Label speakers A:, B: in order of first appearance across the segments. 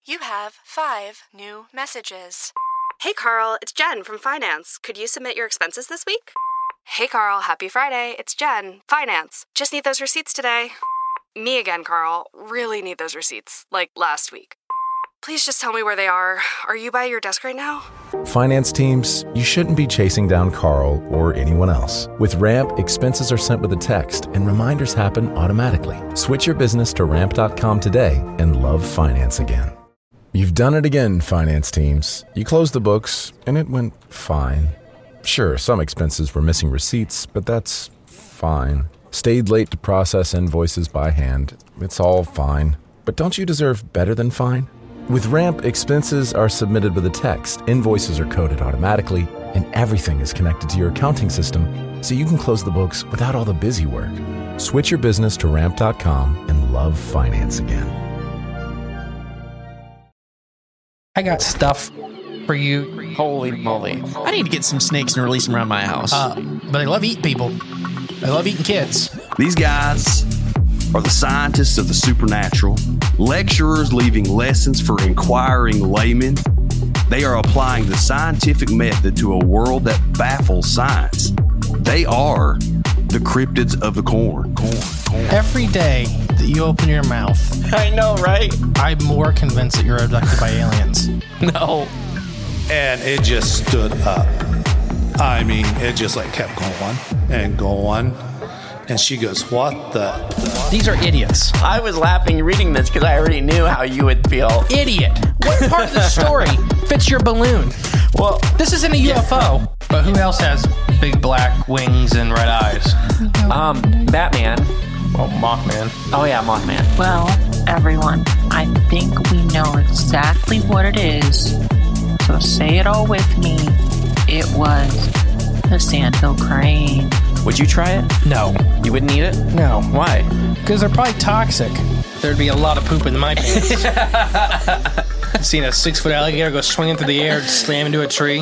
A: You have 5 new messages.
B: Hey Carl, it's Jen from Finance. Could you submit your expenses this week? Hey Carl, happy Friday. It's Jen, Finance. Just need those receipts today. Me again, Carl. Really need those receipts, like last week. Please just tell me where they are. Are you by your desk right now?
C: Finance teams, you shouldn't be chasing down Carl or anyone else. With Ramp, expenses are sent with a text and reminders happen automatically. Switch your business to ramp.com today and love finance again. You've done it again, finance teams. You closed the books and it went fine. Sure, some expenses were missing receipts, but that's fine. Stayed late to process invoices by hand. It's all fine. But don't you deserve better than fine? With Ramp, expenses are submitted with a text, invoices are coded automatically, and everything is connected to your accounting system, so you can close the books without all the busy work. Switch your business to ramp.com and love finance again.
D: I got stuff for you.
E: Holy moly. I need to get some snakes and release them around my house.
D: But they love eating people. They love eating kids.
F: These guys are the scientists of the supernatural, lecturers leaving lessons for inquiring laymen. They are applying the scientific method to a world that baffles science. They are the cryptids of the corn.
D: Every day that you open your mouth,
E: I know, right?
D: I'm more convinced that you're abducted by aliens.
E: No.
G: And it just stood up. I mean, it just like kept going and going. And she goes, what the?
D: These are idiots.
E: I was laughing reading this because I already knew how you would feel.
D: Idiot. What part of the story fits your balloon?
E: Well,
D: This isn't a UFO. But who else has big black wings and red eyes?
E: Batman.
D: Well, Mothman.
E: Oh yeah, Mothman.
H: Well, everyone, I think we know exactly what it is. So say it all with me. It was the Sandhill Crane.
E: Would you try it?
D: No.
E: You wouldn't eat it?
D: No.
E: Why?
D: Because they're probably toxic. There'd be a lot of poop in my pants. Seen a 6-foot alligator go swinging through the air and slam into a tree.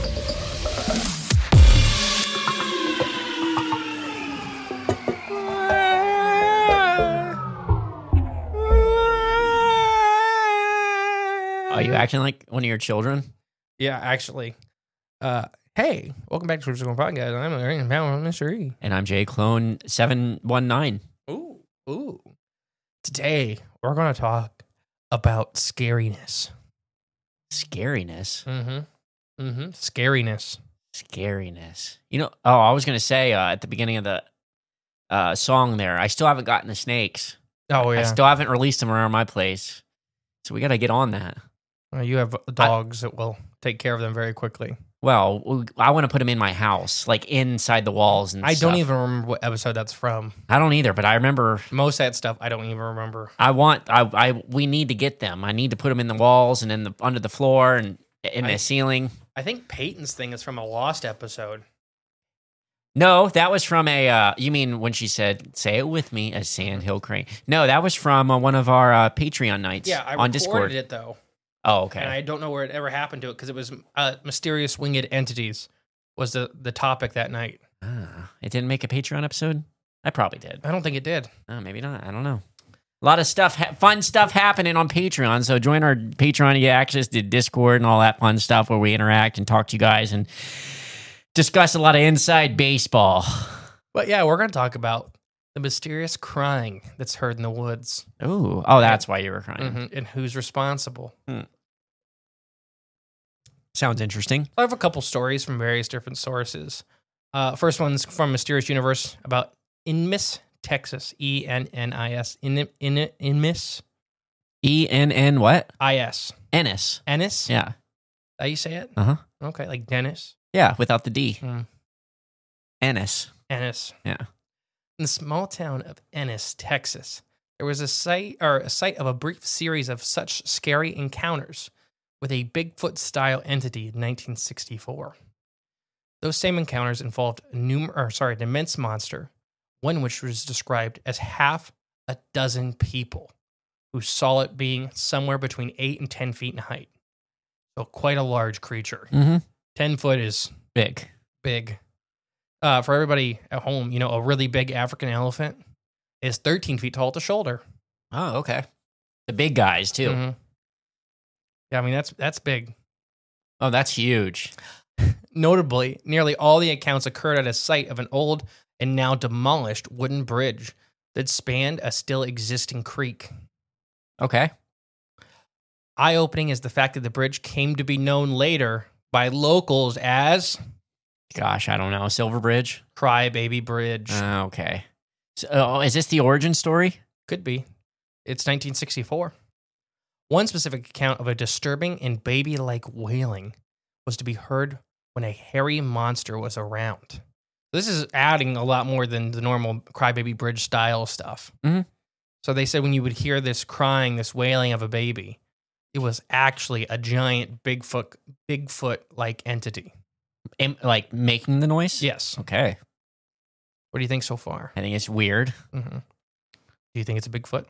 E: Are you acting like one of your children?
D: Yeah, actually. Hey, welcome back to the Cryptical Podcast. I'm Aaron Power, Mr. E.
E: And I'm Jay Clone 719.
D: Ooh. Today, we're going to talk about scariness.
E: Scariness?
D: Scariness.
E: Scariness. You know, I was going to say at the beginning of the song there, I still haven't gotten the snakes.
D: Oh, yeah.
E: I still haven't released them around my place. So we got to get on that.
D: You have dogs that will take care of them very quickly.
E: Well, I want to put them in my house, like inside the walls and
D: I
E: stuff.
D: don't even remember what episode that's from.
E: I don't either, but I remember
D: Most of that stuff, I don't even remember.
E: we need to get them. I need to put them in the walls and under the floor and in the ceiling.
D: I think Peyton's thing is from a Lost episode.
E: No, that was from you mean when she said, say it with me, a Sandhill Crane. No, that was from one of our Patreon nights on Discord.
D: recorded it, though.
E: Oh, okay.
D: And I don't know where it ever happened to it, because it was mysterious winged entities was the topic that night.
E: It didn't make a Patreon episode? I probably did.
D: I don't think it did.
E: Maybe not. I don't know. A lot of stuff, fun stuff happening on Patreon. So join our Patreon to get access to Discord and all that fun stuff where we interact and talk to you guys and discuss a lot of inside baseball.
D: But yeah, we're going to talk about the mysterious crying that's heard in the woods.
E: Oh, that's why you were crying.
D: And who's responsible.
E: Sounds interesting.
D: I have a couple stories from various different sources. First one's from Mysterious Universe about Ennis, Texas. E-N-N-I-S. Ennis.
E: E-N-N what?
D: I-S.
E: Ennis.
D: Ennis?
E: Yeah.
D: How you say it?
E: Uh-huh.
D: Okay, like Dennis.
E: Yeah, without the D. Ennis.
D: Ennis.
E: Yeah.
D: In the small town of Ennis, Texas, there was a site of a brief series of such scary encounters with a Bigfoot-style entity in 1964. Those same encounters involved an immense monster, one which was described as half a dozen people who saw it being somewhere between 8 and 10 feet in height. So quite a large creature. 10 foot is
E: big.
D: For everybody at home, a really big African elephant is 13 feet tall at the shoulder.
E: Oh, okay. The big guys, too.
D: Yeah, I mean, that's big.
E: Oh, that's huge.
D: Notably, nearly all the accounts occurred at a site of an old and now demolished wooden bridge that spanned a still existing creek.
E: Okay.
D: Eye-opening is the fact that the bridge came to be known later by locals as
E: Gosh, I don't know. Silver Bridge?
D: Crybaby Bridge.
E: Okay. So, is this the origin story?
D: Could be. It's 1964. One specific account of a disturbing and baby-like wailing was to be heard when a hairy monster was around. This is adding a lot more than the normal Crybaby Bridge style stuff.
E: Mhm.
D: So they said when you would hear this crying, this wailing of a baby, it was actually a giant Bigfoot-like entity.
E: Like making the noise?
D: Yes.
E: Okay.
D: What do you think so far?
E: I think it's weird.
D: Mm-hmm. Do you think it's a Bigfoot?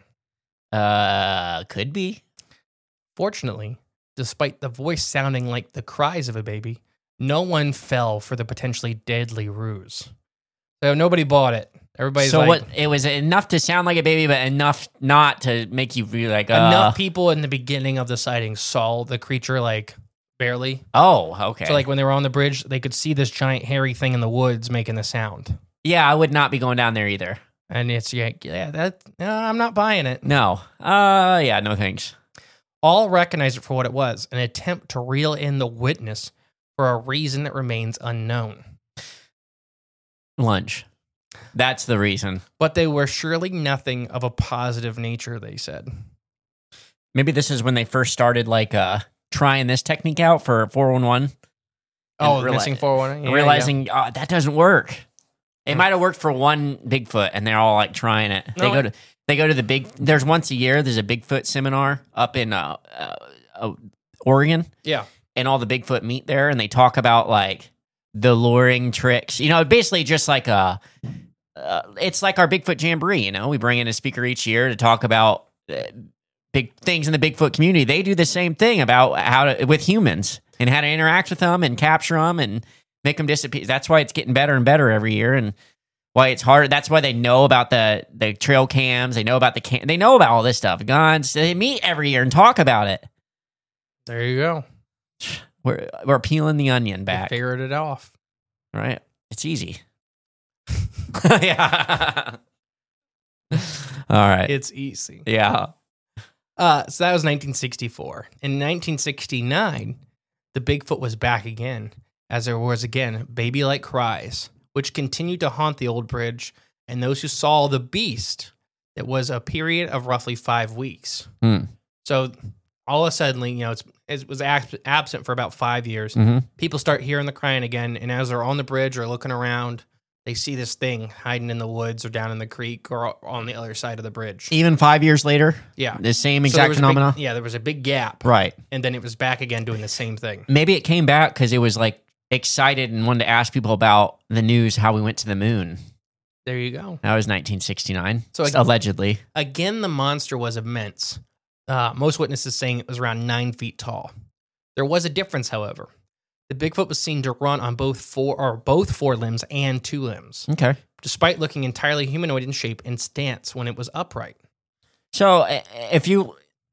E: Could be.
D: Fortunately, despite the voice sounding like the cries of a baby, no one fell for the potentially deadly ruse. So nobody bought it. Everybody's
E: So
D: like,
E: what? It was enough to sound like a baby, but enough not to make you feel like
D: enough people in the beginning of the sighting saw the creature like barely.
E: Oh, okay.
D: So like when they were on the bridge, they could see this giant hairy thing in the woods making the sound.
E: Yeah, I would not be going down there either.
D: And it's I'm not buying it.
E: No. Yeah, no thanks.
D: All recognize it for what it was, an attempt to reel in the witness for a reason that remains unknown.
E: Lunch. That's the reason.
D: But they were surely nothing of a positive nature, they said.
E: Maybe this is when they first started like trying this technique out for 411.
D: Oh, missing 411? Yeah,
E: realizing that doesn't work. It might have worked for one Bigfoot, and they're all like trying it. They go to the big. There's once a year. There's a Bigfoot seminar up in Oregon.
D: Yeah,
E: and all the Bigfoot meet there, and they talk about like the luring tricks. You know, basically just like it's like our Bigfoot Jamboree. You know, we bring in a speaker each year to talk about big things in the Bigfoot community. They do the same thing about how to with humans and how to interact with them and capture them and make them disappear. That's why it's getting better and better every year, and why it's harder. That's why they know about the trail cams. They know about they know about all this stuff. Guns. They meet every year and talk about it.
D: There you go.
E: We're peeling the onion back.
D: They figured it off.
E: Right. It's easy. Yeah. All right.
D: It's easy.
E: Yeah.
D: So that was 1964. In 1969, the Bigfoot was back again, as there was again baby-like cries, which continued to haunt the old bridge, and those who saw the beast. It was a period of roughly 5 weeks. So all of a sudden, you know, it was absent for about 5 years.
E: Mm-hmm.
D: People start hearing the crying again, and as they're on the bridge or looking around, they see this thing hiding in the woods or down in the creek or on the other side of the bridge.
E: Even 5 years later?
D: Yeah.
E: The same exact phenomena?
D: There was a big gap.
E: Right.
D: And then it was back again doing the same thing.
E: Maybe it came back because it was like excited and wanted to ask people about the news, how we went to the moon.
D: There you go.
E: That was 1969.
D: So
E: allegedly.
D: Again, the monster was immense. Most witnesses saying it was around 9 feet tall. There was a difference, however. The Bigfoot was seen to run on both four limbs and 2 limbs.
E: Okay.
D: Despite looking entirely humanoid in shape and stance when it was upright.
E: So if you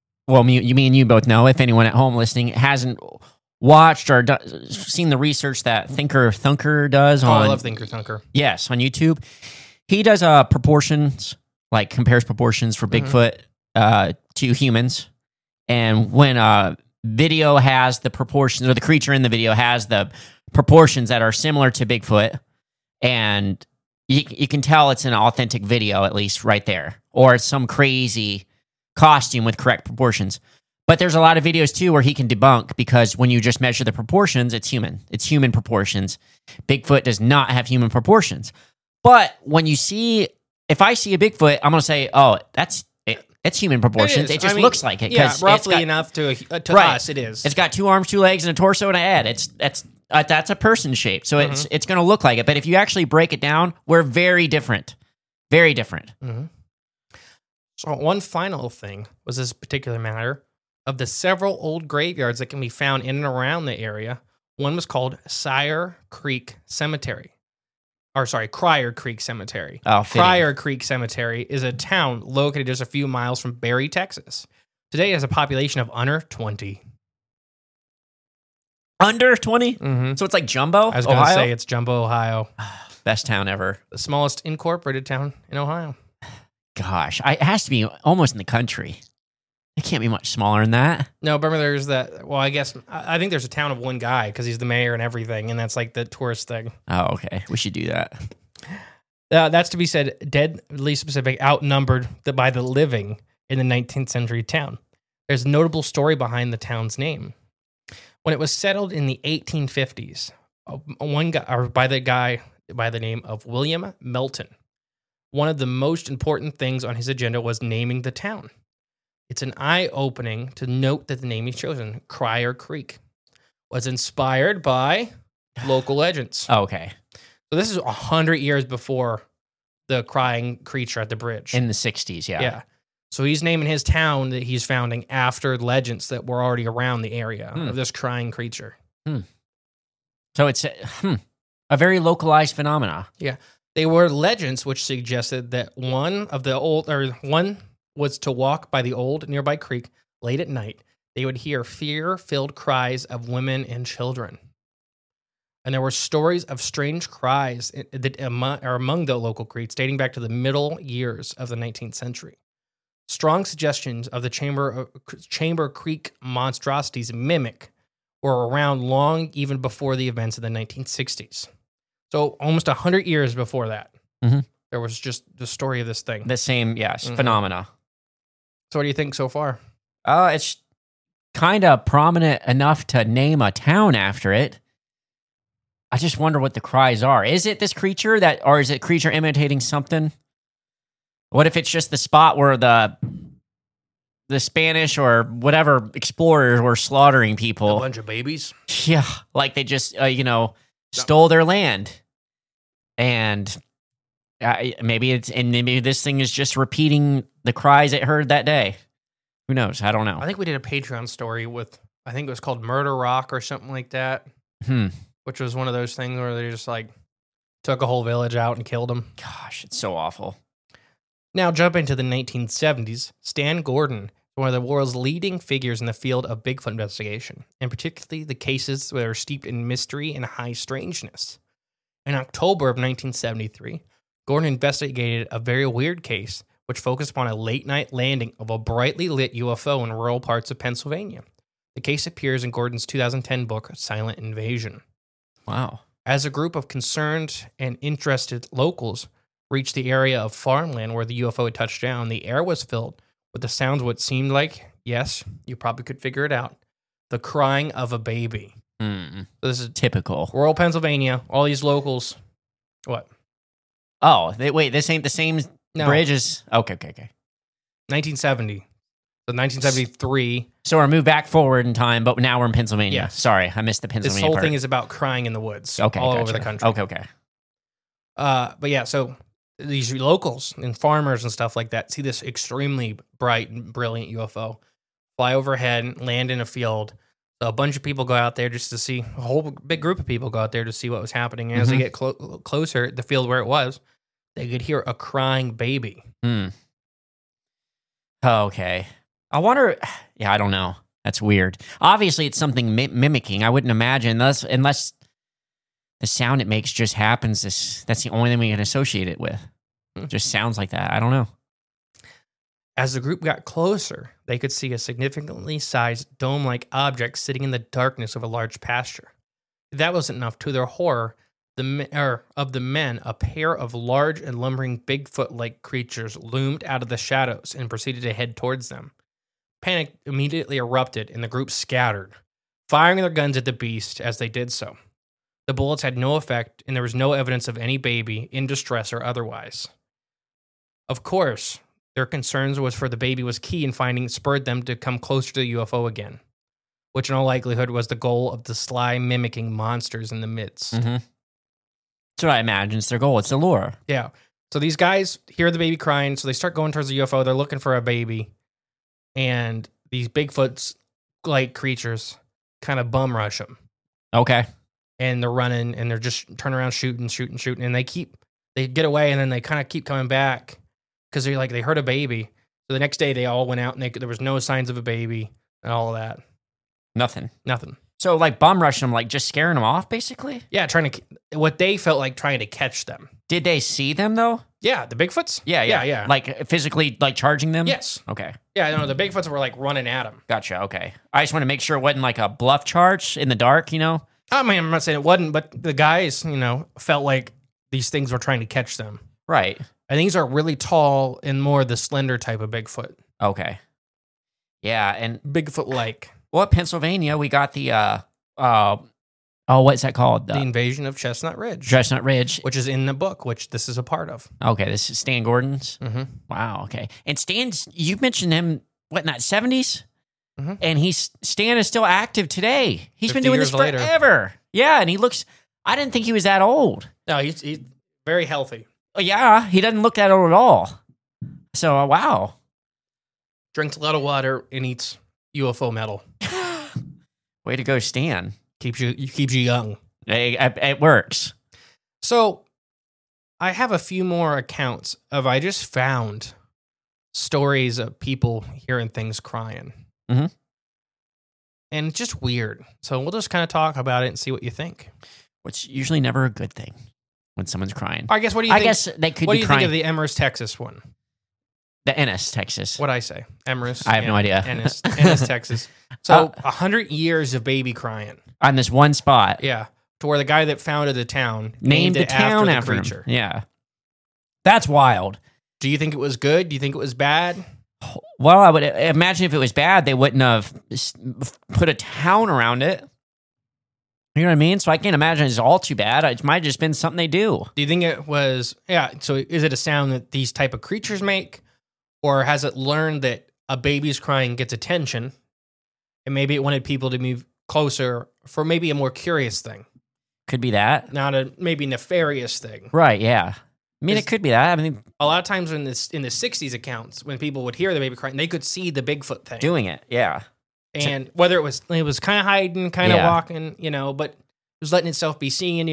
E: me and you both know, if anyone at home listening hasn't watched or seen the research that Thinker Thunker does on...
D: I love Thinker Thunker.
E: Yes, on YouTube. He does proportions, like compares proportions for Bigfoot to humans. And when video has the proportions, or the creature in the video has the proportions that are similar to Bigfoot, and you can tell it's an authentic video, at least right there. Or it's some crazy costume with correct proportions. But there's a lot of videos, too, where he can debunk, because when you just measure the proportions, it's human. It's human proportions. Bigfoot does not have human proportions. But when you see... If I see a Bigfoot, I'm going to say, oh, it's human proportions. It just looks like it.
D: Yeah, roughly enough to us, it is.
E: It's got 2 arms, 2 legs, and a torso and a head. That's a person shape. So it's going to look like it. But if you actually break it down, we're very different. Very different.
D: Mm-hmm. So one final thing was this particular matter. Of the several old graveyards that can be found in and around the area, one was called Crier Creek Cemetery.
E: Oh,
D: Crier Creek Cemetery is a town located just a few miles from Berry, Texas. Today it has a population of under 20.
E: Under 20?
D: Mm-hmm.
E: So it's like Jumbo,
D: I was going to
E: Ohio?
D: say it's Jumbo, Ohio,
E: Best town ever.
D: the smallest incorporated town in Ohio.
E: Gosh, it has to be almost in the country. It can't be much smaller than that.
D: No, but remember there's that. Well, I guess I think there's a town of one guy because he's the mayor and everything, and that's like the tourist thing.
E: Oh, okay. We should do that.
D: That's to be said, deadly specific, outnumbered by the living in the 19th century town. There's a notable story behind the town's name. When it was settled in the 1850s, one guy, or by the name of William Melton, one of the most important things on his agenda was naming the town. It's an eye-opening to note that the name he's chosen, Crier Creek, was inspired by local legends.
E: Oh, okay.
D: So this is 100 years before the crying creature at the bridge.
E: In the 60s, yeah.
D: Yeah. So he's naming his town that he's founding after legends that were already around the area of this crying creature.
E: So it's a very localized phenomena.
D: Yeah. They were legends which suggested that one was to walk by the old nearby creek late at night. They would hear fear-filled cries of women and children. And there were stories of strange cries that among the local creeks dating back to the middle years of the 19th century. Strong suggestions of the Chamber Creek monstrosities mimic were around long even before the events of the 1960s. So almost 100 years before that, there was just the story of this thing.
E: The same, phenomena.
D: So what do you think so far?
E: It's kind of prominent enough to name a town after it. I just wonder what the cries are. Is it this creature or is it creature imitating something? What if it's just the spot where the Spanish or whatever explorers were slaughtering people?
D: A bunch of babies?
E: Yeah, like they just, stole their land. And maybe this thing is just repeating the cries it heard that day. Who knows? I don't know.
D: I think we did a Patreon story with, I think it was called Murder Rock or something like that. Which was one of those things where they just like took a whole village out and killed them.
E: Gosh, it's so awful.
D: Now, jumping to the 1970s, Stan Gordon is one of the world's leading figures in the field of Bigfoot investigation, and particularly the cases that are steeped in mystery and high strangeness. In October of 1973, Gordon investigated a very weird case which focused upon a late-night landing of a brightly lit UFO in rural parts of Pennsylvania. The case appears in Gordon's 2010 book, Silent Invasion.
E: Wow.
D: As a group of concerned and interested locals reached the area of farmland where the UFO had touched down, the air was filled with the sounds of what seemed like, yes, you probably could figure it out, the crying of a baby. So this is
E: typical.
D: Rural Pennsylvania, all these locals. What?
E: Oh, wait, this ain't the same bridge as... Okay.
D: 1970. So 1973.
E: So we're moved back forward in time, but now we're in Pennsylvania.
D: Yes.
E: Sorry, I missed the Pennsylvania
D: This whole
E: part.
D: thing is about crying in the woods
E: all
D: over the country.
E: Okay.
D: But yeah, so these locals and farmers and stuff like that see this extremely bright and brilliant UFO fly overhead, land in a field. So a bunch of people go out there just to see, a whole big group of people go out there to see what was happening. And as they get closer, the field where it was, they could hear a crying baby.
E: Okay. I wonder, I don't know. That's weird. Obviously, it's something mimicking. I wouldn't imagine, unless the sound it makes just happens. That's the only thing we can associate it with. It just sounds like that. I don't know.
D: As the group got closer, they could see a significantly sized dome-like object sitting in the darkness of a large pasture. If that wasn't enough, to their horror, of the men, a pair of large and lumbering Bigfoot-like creatures loomed out of the shadows and proceeded to head towards them. Panic immediately erupted, and the group scattered, firing their guns at the beast as they did so. The bullets had no effect, and there was no evidence of any baby in distress or otherwise. Of course, their concerns was for the baby was key in finding spurred them to come closer to the UFO again, which in all likelihood was the goal of the sly mimicking monsters in the midst.
E: That's what I imagine. It's their goal. It's the lure.
D: Yeah. So these guys hear the baby crying, so they start going towards the UFO. They're looking for a baby, and these Bigfoot-like creatures kind of bum rush them.
E: Okay.
D: And they're running, and they're just turning around, shooting, and they get away, and then they kind of keep coming back because they heard a baby. So the next day, they all went out, and there was no signs of a baby and all of that.
E: Nothing. So like bum rushing them, like just scaring them off, basically.
D: Yeah, what they felt like trying to catch them.
E: Did they see them though?
D: Yeah, the Bigfoots?
E: Yeah. Like physically, like charging them?
D: Yes.
E: Okay.
D: Yeah, no, the Bigfoots were like running at them.
E: Gotcha. Okay. I just want to make sure it wasn't like a bluff charge in the dark, you know?
D: I mean, I'm not saying it wasn't, but the guys, felt like these things were trying to catch them.
E: Right.
D: And these are really tall and more the slender type of Bigfoot.
E: Okay. Yeah, and
D: Bigfoot-like.
E: well, Pennsylvania, we got the what's that called?
D: The invasion of Chestnut Ridge.
E: Chestnut Ridge.
D: Which is in the book, which this is a part of.
E: Okay, this is Stan Gordon's.
D: Mm-hmm.
E: Wow. Okay, and Stan's. You mentioned him. What in that 70s?
D: Mm-hmm.
E: And Stan is still active today. He's been doing this
D: later.
E: forever. Yeah, and he looks. I didn't think he was that old.
D: No, he's very healthy.
E: Oh, yeah, he doesn't look that old at all. So wow.
D: Drinks a lot of water and eats UFO metal.
E: Way to go, Stan.
D: Keeps you young.
E: It works.
D: So, I have a few more accounts of I just found stories of people hearing things crying.
E: Mm-hmm.
D: And it's just weird. So we'll just kind of talk about it and see what you think.
E: Which usually never a good thing when someone's crying.
D: I guess what do you think?
E: I guess they could
D: what
E: be
D: do you
E: crying.
D: think of the Emrys, Texas one?
E: The Ennis, Texas.
D: What'd I say? Emrys.
E: I have no idea.
D: Ennis, Texas. So 100 years of baby crying.
E: On this one spot.
D: Yeah. To where the guy that founded the town
E: Named the
D: it
E: town
D: after the
E: after
D: creature.
E: him. Yeah. That's wild.
D: Do you think it was good? Do you think it was bad?
E: Well, I would imagine if it was bad, they wouldn't have put a town around it. You know what I mean? So I can't imagine it's all too bad. It might have just been something they do.
D: Do you think it was, so is it a sound that these type of creatures make? Or has it learned that a baby's crying gets attention and maybe it wanted people to move closer for maybe a more curious thing?
E: Could be that.
D: Not a maybe nefarious thing.
E: Right, yeah. I mean, it could be that. I mean,
D: a lot of times in the 60s accounts, when people would hear the baby crying, they could see the Bigfoot thing.
E: Doing it, yeah.
D: And whether it was kind of hiding, kind of walking, but it was letting itself be seen,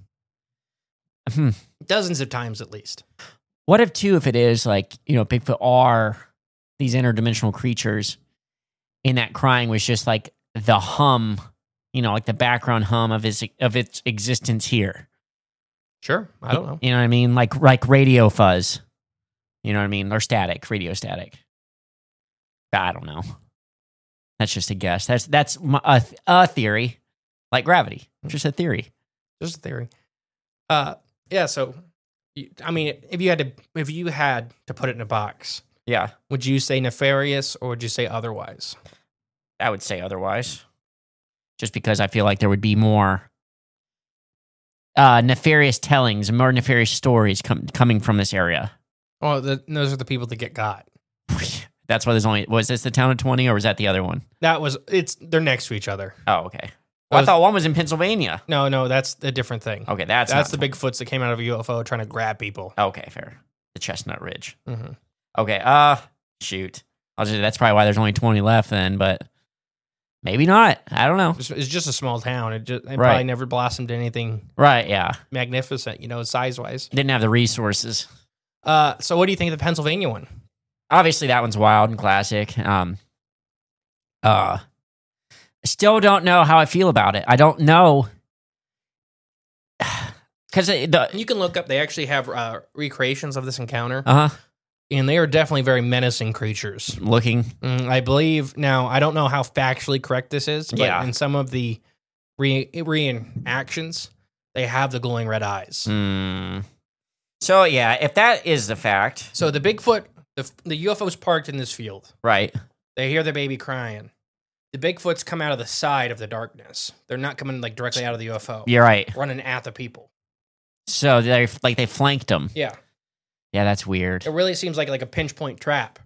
D: dozens of times at least.
E: What if it is like, Bigfoot are these interdimensional creatures and that crying was just like the hum, like the background hum of its existence here.
D: Sure. I don't know.
E: You know what I mean? Like radio fuzz. You know what I mean? Or static, radio static. I don't know. That's just a guess. That's a theory. Like gravity. Just a theory.
D: Just a theory. Yeah, so I mean, if you had to put it in a box,
E: yeah,
D: would you say nefarious or would you say otherwise?
E: I would say otherwise. Just because I feel like there would be more nefarious tellings, more nefarious stories coming from this area.
D: Oh, those are the people that get got.
E: That's why was this the town of 20 or was that the other one?
D: They're next to each other.
E: Oh, okay. Well, I thought one was in Pennsylvania.
D: No, that's a different thing.
E: Okay, that's
D: the Bigfoots that came out of a UFO trying to grab people.
E: Okay, fair. The Chestnut Ridge.
D: Mm-hmm.
E: Okay, shoot. That's probably why there's only 20 left then, but maybe not. I don't know.
D: It's just a small town. It probably never blossomed anything.
E: Right, yeah.
D: Magnificent, size-wise.
E: Didn't have the resources.
D: So what do you think of the Pennsylvania one?
E: Obviously, that one's wild and classic. Still don't know how I feel about it. I don't know. Because
D: you can look up, they actually have recreations of this encounter.
E: Uh-huh.
D: And they are definitely very menacing creatures.
E: Looking.
D: I believe, now, I don't know how factually correct this is, but in some of the reenactions, they have the glowing red eyes.
E: So, yeah, if that is the fact.
D: So the Bigfoot, the UFO's parked in this field.
E: Right.
D: They hear the baby crying. The Bigfoots come out of the side of the darkness. They're not coming directly out of the UFO.
E: You're right.
D: Running at the people.
E: So they flanked them.
D: Yeah.
E: Yeah, that's weird.
D: It really seems like a pinch point trap.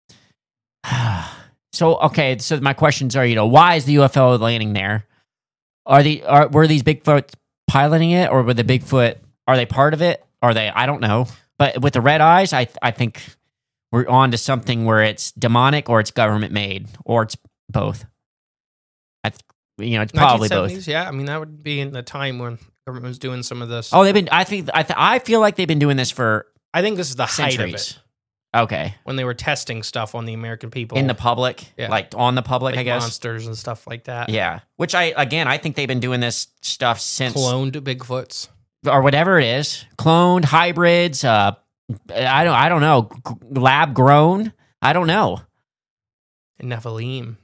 E: So my questions are, why is the UFO landing there? Were these Bigfoot piloting it, or were the Bigfoot, are they part of it? I don't know. But with the red eyes, I think we're on to something where it's demonic or it's government made or it's both. It's probably both.
D: Yeah, I mean, that would be in the time when government was doing some of this.
E: Oh, I feel like they've been doing this for
D: I think this is the
E: centuries.
D: height of it.
E: Okay.
D: when they were testing stuff on the American people.
E: In the public?
D: Yeah.
E: Like on the public,
D: like
E: I guess?
D: monsters and stuff like that.
E: Yeah. Which I think they've been doing this stuff since...
D: Cloned Bigfoots.
E: Or whatever it is. Cloned, hybrids, I don't know. Lab grown? I don't know.
D: And Nephilim.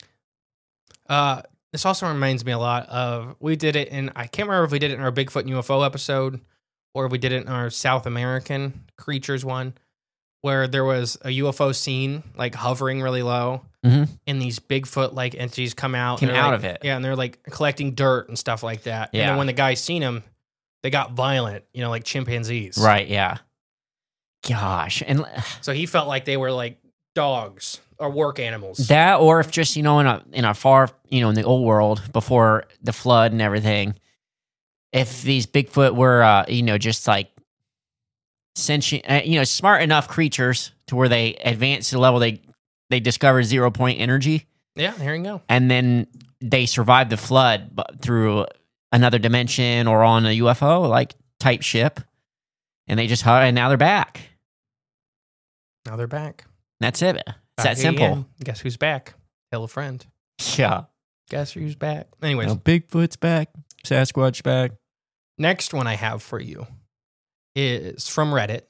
D: This also reminds me a lot of, we did it in, I can't remember if we did it in our Bigfoot and UFO episode or if we did it in our South American creatures one, where there was a UFO scene like hovering really low, and these Bigfoot like entities come out.
E: Came out
D: like,
E: of it.
D: Yeah, and they're like collecting dirt and stuff like that.
E: Yeah.
D: And then when the guys seen them, they got violent, like chimpanzees.
E: Right, yeah. Gosh. And
D: So he felt like they were like dogs or work animals.
E: that, or if just, in a far, in the old world before the flood and everything, if these Bigfoot were, just like sentient, smart enough creatures to where they advance to the level they discover 0 point energy.
D: Yeah, there you go.
E: And then they survive the flood through another dimension or on a UFO like type ship. And they just, and now they're back.
D: Now they're back.
E: That's it. It's
D: Back
E: that simple.
D: again. Guess who's back? Tell a friend.
E: Yeah.
D: Guess who's back? Anyways,
E: Bigfoot's back. Sasquatch back.
D: next one I have for you is from Reddit.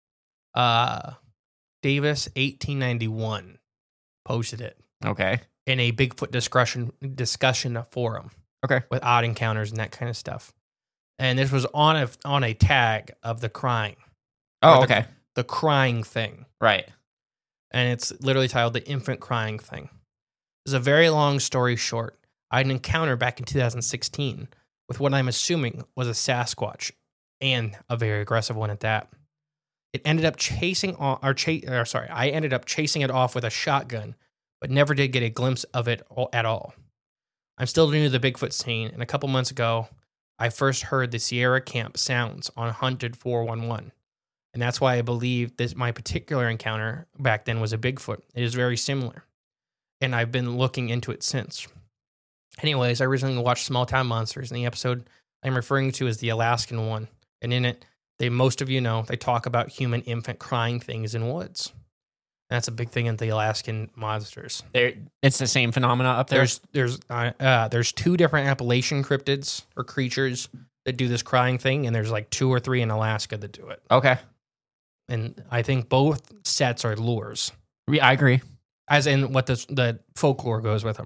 D: Davis 1891 posted it
E: Okay.
D: in a Bigfoot discussion forum.
E: Okay.
D: With odd encounters and that kind of stuff. And this was on a tag of the crying.
E: Oh,
D: Or the-
E: okay.
D: The crying thing.
E: Right.
D: And it's literally titled The Infant Crying Thing. It's a very long story short. I had an encounter back in 2016 with what I'm assuming was a Sasquatch, and a very aggressive one at that. It ended up I ended up chasing it off with a shotgun, but never did get a glimpse of it at all. I'm still new to the Bigfoot scene, and a couple months ago, I first heard the Sierra Camp sounds on Hunted 411. And that's why I believe my particular encounter back then was a Bigfoot. It is very similar. And I've been looking into it since. Anyways, I recently watched Small Town Monsters, and the episode I'm referring to is the Alaskan one. And in it, most of you know, they talk about human infant crying things in woods. And that's a big thing in the Alaskan monsters.
E: It's the same phenomena up there.
D: There's two different Appalachian cryptids or creatures that do this crying thing, and there's like 2 or 3 in Alaska that do it.
E: Okay.
D: And I think both sets are lures.
E: I agree.
D: As in what the folklore goes with them.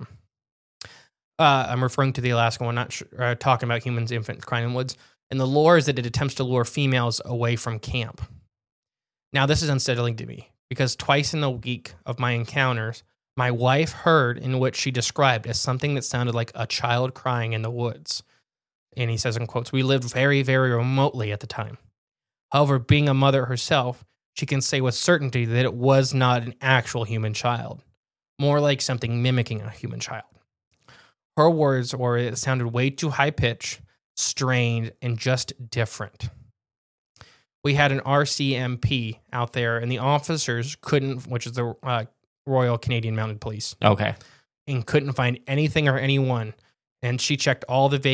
D: I'm referring to the Alaska one, not talking about humans, infants crying in woods. And the lore is that it attempts to lure females away from camp. Now, this is unsettling to me because twice in the week of my encounters, my wife heard in which she described as something that sounded like a child crying in the woods. And he says in quotes, "We lived very, very remotely at the time. However, being a mother herself, she can say with certainty that it was not an actual human child, more like something mimicking a human child. Her words were it sounded way too high-pitched, strained, and just different. We had an RCMP out there, and the officers couldn't, which is the Royal Canadian Mounted Police,
E: Okay.
D: and couldn't find anything or anyone. And she checked all the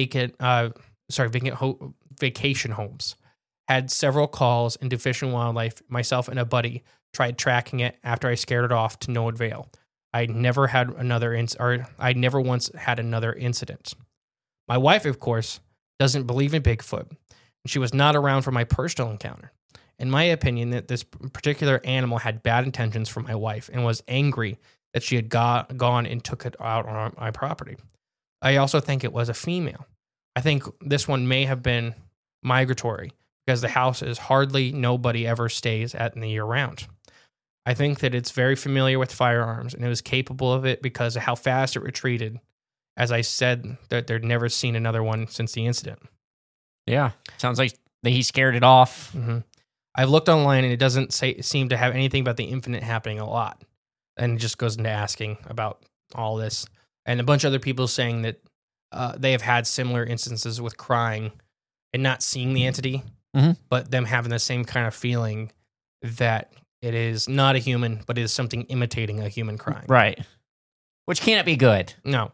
D: vacation homes. Had several calls into Fish and Wildlife. Myself and a buddy tried tracking it after I scared it off to no avail. I never once had another incident. My wife, of course, doesn't believe in Bigfoot, and she was not around for my personal encounter. In my opinion, that this particular animal had bad intentions for my wife and was angry that she had gone and took it out on my property. I also think it was a female. I think this one may have been migratory, because the house is hardly nobody ever stays at in the year round. I think that it's very familiar with firearms, and it was capable of it because of how fast it retreated. As I said, that they'd never seen another one since the incident."
E: Yeah. Sounds like he scared it off.
D: Mm-hmm. I've looked online, and it doesn't seem to have anything about the infinite happening a lot. And it just goes into asking about all this. And a bunch of other people saying that they have had similar instances with crying and not seeing the entity, but them having the same kind of feeling that it is not a human, but it is something imitating a human crying.
E: Right. Which can't be good.
D: No.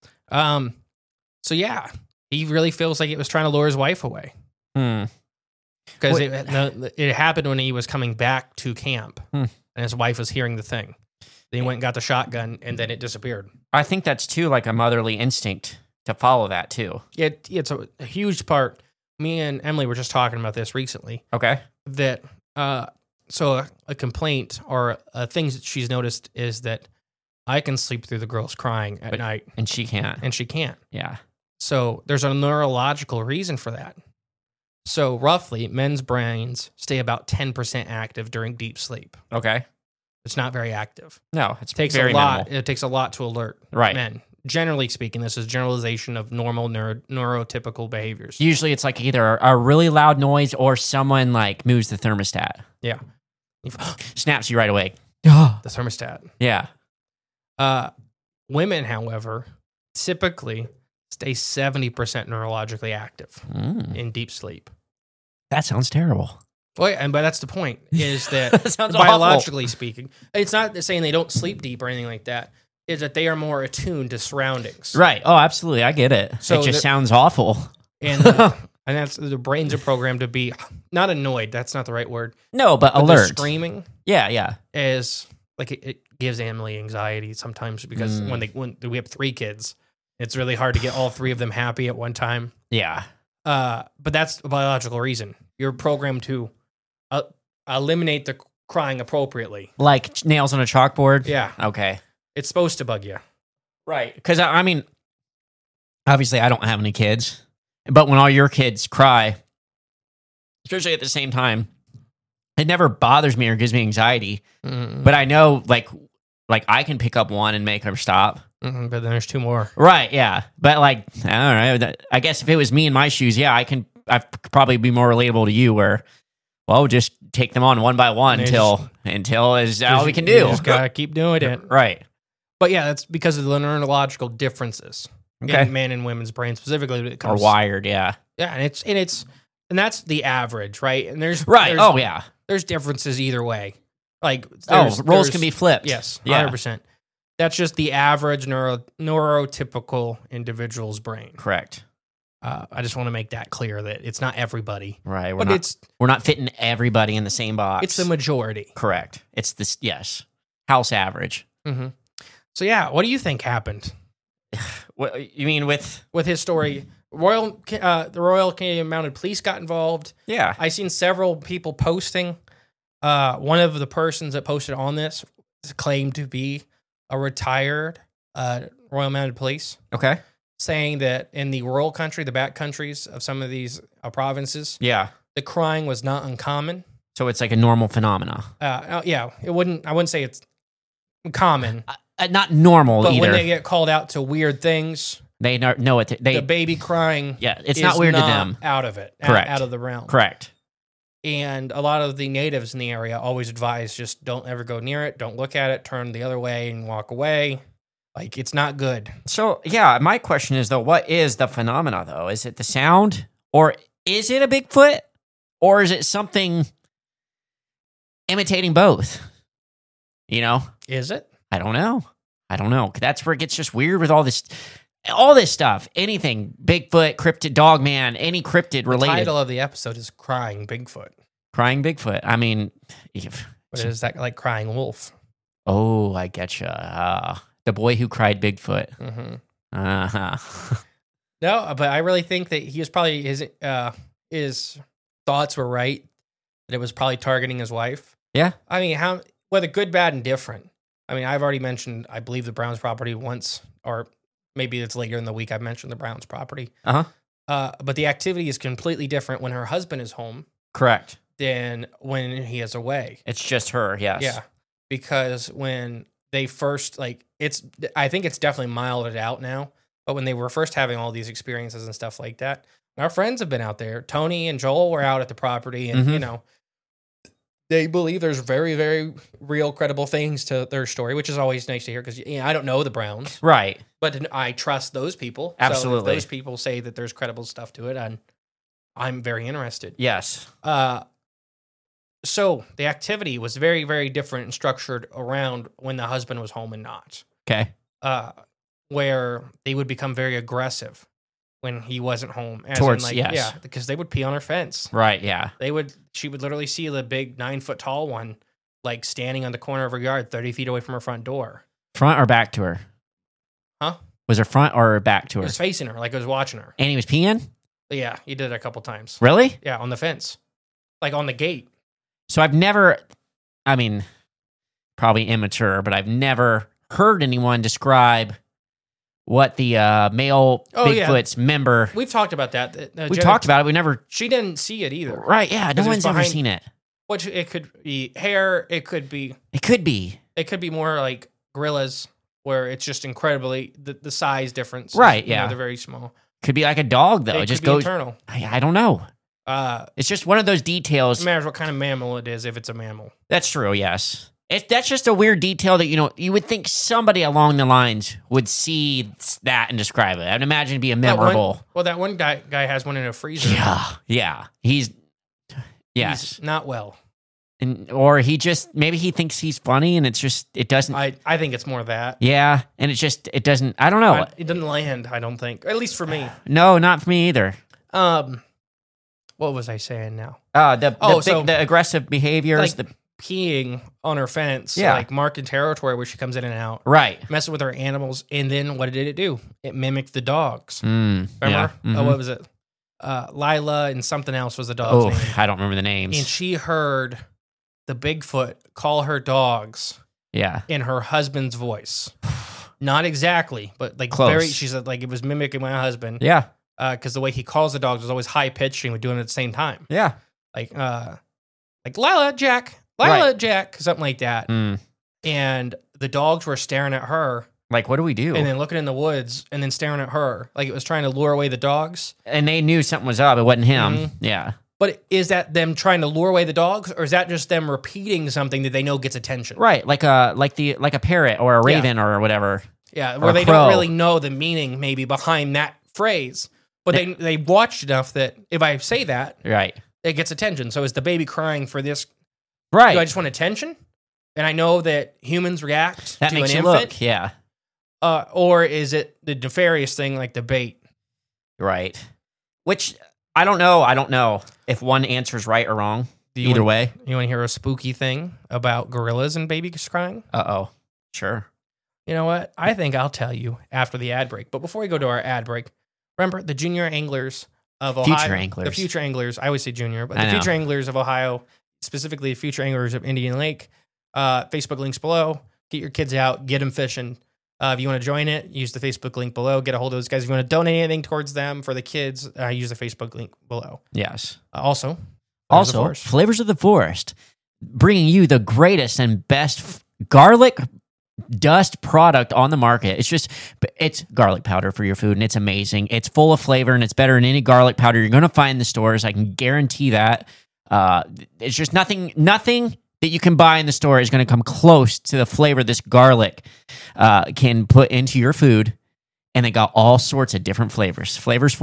D: So yeah, he really feels like it was trying to lure his wife away. Because it happened when he was coming back to camp. and his wife was hearing the thing. Then he went and got the shotgun, and then it disappeared.
E: I think that's too like a motherly instinct to follow that too.
D: It's a huge part. Me and Emily were just talking about this recently.
E: Okay.
D: That so a complaint or things that she's noticed is that I can sleep through the girls crying at night,
E: And she can't.
D: and she can't.
E: Yeah.
D: So there's a neurological reason for that. So roughly, men's brains stay about 10% active during deep sleep.
E: Okay.
D: It's not very active.
E: No, it's
D: It takes
E: very
D: a lot.
E: minimal.
D: It takes a lot to alert
E: Right.
D: men. Generally speaking, this is generalization of normal neurotypical behaviors.
E: Usually it's like either a really loud noise or someone like moves the thermostat.
D: Yeah.
E: Snaps you right away.
D: The thermostat.
E: Yeah.
D: Women, however, typically stay 70% neurologically active in deep sleep.
E: That sounds terrible.
D: Well, yeah, but that's the point, is that
E: That sounds
D: biologically speaking, it's not saying they don't sleep deep or anything like that, is that they are more attuned to surroundings.
E: Right. Oh, absolutely. I get it.
D: So
E: it just sounds awful.
D: And and that's the brains are programmed to be not annoyed. That's not the right word.
E: No, but
D: But the
E: alert.
D: screaming
E: Yeah, yeah.
D: is like it gives Emily anxiety sometimes because when we have 3 kids, it's really hard to get all 3 of them happy at one time.
E: Yeah.
D: But that's a biological reason. You're programmed to eliminate the crying appropriately.
E: Like nails on a chalkboard?
D: Yeah,
E: Okay.
D: it's supposed to bug you.
E: Right. Because, I mean, obviously I don't have any kids, but when all your kids cry, especially at the same time, it never bothers me or gives me anxiety. But I know, like I can pick up one and make her stop.
D: But then there's 2 more.
E: Right, yeah. But, like, I don't know. I guess if it was me in my shoes, yeah, I'd probably be more relatable to you where, well, just take them on one by one
D: And
E: until is all we can
D: You
E: do.
D: just gotta keep doing it.
E: Right.
D: But yeah, that's because of the neurological differences
E: Okay.
D: in men and women's brains, specifically when it
E: Or
D: comes.
E: wired, yeah.
D: Yeah, and that's the average, right? And there's
E: Right.
D: there's-
E: Oh, yeah.
D: There's differences either way. Like
E: Roles
D: there's-
E: can be flipped.
D: Yes,
E: Yeah.
D: 100%. That's just the average neurotypical individual's brain.
E: Correct.
D: I just want to make that clear that it's not everybody,
E: Right.
D: but
E: We're not fitting everybody in the same box.
D: it's the majority.
E: Correct. It's this, yes. House average.
D: hmm So yeah, what do you think happened
E: What you mean with?
D: with his story? The Royal Canadian Mounted Police got involved.
E: Yeah.
D: I seen several people posting. One of the persons that posted on this claimed to be a retired Royal Mounted Police,
E: Okay.
D: saying that in the rural country, the back countries of some of these provinces,
E: Yeah.
D: the crying was not uncommon.
E: So it's like a normal phenomena.
D: Yeah, I wouldn't say it's common,
E: Not normal
D: but
E: either.
D: when they get called out to weird things,
E: They know it.
D: the baby crying,
E: Yeah, it's
D: is
E: not weird to them.
D: Out of it,
E: Correct.
D: out of the realm.
E: Correct.
D: And a lot of the natives in the area always advise just don't ever go near it, don't look at it, turn the other way and walk away. Like, it's not good.
E: So yeah, my question is though, what is the phenomena though? Is it the sound, or is it a Bigfoot, or is it something imitating both? You know,
D: Is it?
E: I don't know. That's where it gets just weird with all this stuff. Anything Bigfoot, cryptid, Dogman, any cryptid
D: The
E: related.
D: title of the episode is Crying Bigfoot.
E: Crying Bigfoot. I mean,
D: But is that like Crying Wolf?
E: oh, I getcha. The boy who cried Bigfoot.
D: Mm-hmm.
E: Uh-huh.
D: No, but I really think that he was probably his thoughts were right. That it was probably targeting his wife.
E: Yeah.
D: I mean, whether good, bad, and different. I mean, I've already mentioned, I believe, the Browns property once, or maybe it's later in the week. I've mentioned the Browns property.
E: Uh-huh.
D: But the activity is completely different when her husband is home
E: Correct.
D: than when he is away.
E: It's just her, yes.
D: Yeah, because when they first I think it's definitely mild out now. But when they were first having all these experiences and stuff like that, our friends have been out there. Tony and Joel were out at the property, and
E: Mhm.
D: They believe there's very, very real, credible things to their story, which is always nice to hear because I don't know the Browns,
E: Right.
D: but I trust those people.
E: Absolutely.
D: So if those people say that there's credible stuff to it, and I'm very interested.
E: Yes.
D: So the activity was very, very different and structured around when the husband was home and not,
E: Okay.
D: where they would become very aggressive when he wasn't home. As
E: Towards-
D: in, like,
E: yes.
D: yeah, because they would pee on her fence.
E: Right, yeah.
D: She would literally see the big 9 foot tall one like standing on the corner of her yard 30 feet away from her front door.
E: Front or back to her?
D: Huh?
E: Was it front or back to
D: It
E: her?
D: was facing her, like it was watching her.
E: And he was peeing?
D: But yeah, he did it a couple times.
E: Really?
D: Yeah, on the fence. Like on the gate.
E: So I've never, I mean, probably immature, but I've never heard anyone describe what the male Bigfoot's member.
D: We've talked about that.
E: We talked about it. We never.
D: She didn't see it either.
E: Right, yeah. No
D: Because
E: one's
D: it's
E: ever
D: behind-
E: seen it.
D: Which it could be hair. It could be more like gorillas, where it's just incredibly the size difference.
E: Right,
D: You know,
E: yeah.
D: they're very small.
E: Could be like a dog, though.
D: It
E: It just
D: could be
E: goes.
D: internal.
E: I don't know. It's just one of those details.
D: It matters what kind of mammal it is if it's a mammal.
E: That's true, yes. That's just a weird detail that, you would think somebody along the lines would see that and describe it. I'd imagine it'd be a memorable.
D: That one guy has one in a freezer.
E: Yeah. He's
D: not well.
E: Or maybe he thinks he's funny and it doesn't.
D: I think it's more that.
E: Yeah, and it doesn't, I don't know.
D: It doesn't land, I don't think. At least for me.
E: No, not for me either.
D: What was I saying now?
E: The aggressive behaviors.
D: Like peeing on her fence.
E: Yeah.
D: Like marking territory where she comes in and out.
E: Right.
D: Messing with her animals. And then what did it do? It mimicked the dogs.
E: Remember?
D: Yeah.
E: Mm-hmm.
D: What was it? Lila and something else was the dog's name.
E: I don't remember the names.
D: And she heard the Bigfoot call her dogs in her husband's voice. Not exactly, but like
E: close.
D: she said like it was mimicking my husband.
E: Yeah.
D: Because the way he calls the dogs was always high pitched and we're doing it at the same time.
E: Yeah.
D: Like Lila, Jack, Jack, something like that. And the dogs were staring at her.
E: Like, what do we do?
D: And then looking in the woods and then staring at her. Like it was trying to lure away the dogs.
E: And they knew something was up. It wasn't him.
D: Mhm.
E: Yeah.
D: But is that them trying to lure away the dogs, or is that just them repeating something that they know gets attention?
E: Right. Like a parrot or a raven or whatever.
D: Yeah,
E: Or
D: where
E: a
D: they
E: crow.
D: don't really know the meaning maybe behind that phrase. But they watched enough that if I say that,
E: Right.
D: it gets attention. So is the baby crying for this?
E: Right.
D: Do I just want attention? And I know that humans react
E: That
D: to
E: makes
D: an
E: you
D: infant.
E: look. Yeah.
D: Or is it the nefarious thing like the bait?
E: Right. Which I don't know. I don't know if one answer is right or wrong. Either way.
D: You want to hear a spooky thing about gorillas and babies crying?
E: Uh-oh. Sure.
D: You know what? I think I'll tell you after the ad break. But before we go to our ad break, remember the junior anglers of Ohio.
E: Future anglers.
D: The future anglers. I always say junior, but
E: I
D: the
E: know.
D: future anglers of Ohio, specifically the future anglers of Indian Lake. Facebook links below. Get your kids out. Get them fishing. If you want to join it, use the Facebook link below. Get a hold of those guys. If you want to donate anything towards them for the kids, use the Facebook link below.
E: Yes.
D: Also,
E: Flavors of the Forest, bringing you the greatest and best garlic dust product on the market. It's garlic powder for your food, and it's amazing. It's full of flavor, and it's better than any garlic powder you're going to find in the stores. I can guarantee that. It's just nothing that you can buy in the store is going to come close to the flavor this garlic can put into your food. And they got all sorts of different flavors.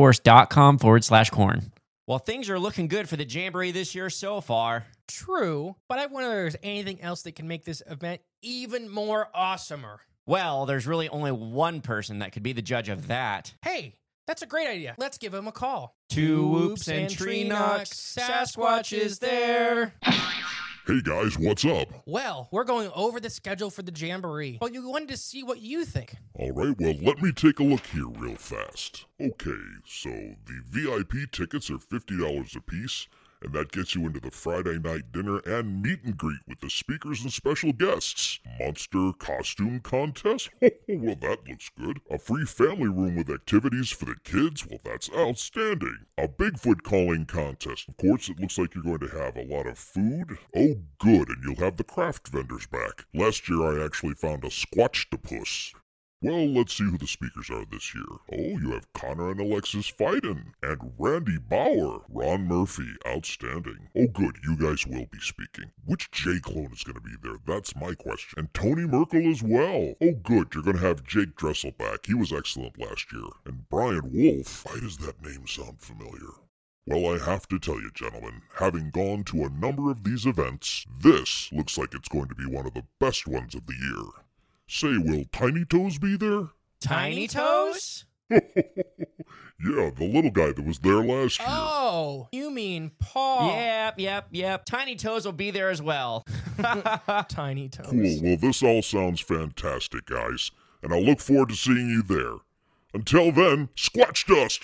E: Flavorsforce.com/corn. Well, things are looking good for the Jamboree this year so far.
D: true, but I wonder if there's anything else that can make this event even more awesomer.
E: Well, there's really only one person that could be the judge of that.
D: Hey, that's a great idea. Let's give him a call.
E: Two whoops and tree knocks, Sasquatch is there.
I: Hey guys, what's up?
D: Well, we're going over the schedule for the Jamboree, but you wanted to see what you think.
I: Alright, well, let me take a look here real fast. Okay, so the VIP tickets are $50 a piece, and that gets you into the Friday night dinner and meet and greet with the speakers and special guests. Monster costume contest? Well, that looks good. A free family room with activities for the kids? Well, that's outstanding. A Bigfoot calling contest. Of course, it looks like you're going to have a lot of food. Oh, good, and you'll have the craft vendors back. Last year, I actually found a Squatchtopus. Well, let's see who the speakers are this year. Oh, you have Connor and Alexis Fiden, and Randy Bauer, Ron Murphy, outstanding. Oh, good, you guys will be speaking. Which J-clone is going to be there? That's my question. And Tony Merkel as well. Oh, good, you're going to have Jake Dressel back. He was excellent last year. And Brian Wolf. Why does that name sound familiar? Well, I have to tell you, gentlemen, having gone to a number of these events, this looks like it's going to be one of the best ones of the year. Say, will Tiny Toes be there?
E: Tiny Toes?
I: Yeah, the little guy that was there last year.
D: Oh, you mean Paul.
E: Yep. Tiny Toes will be there as well.
D: Tiny Toes.
I: Cool, well, this all sounds fantastic, guys, and I'll look forward to seeing you there. Until then, Squatch Dust!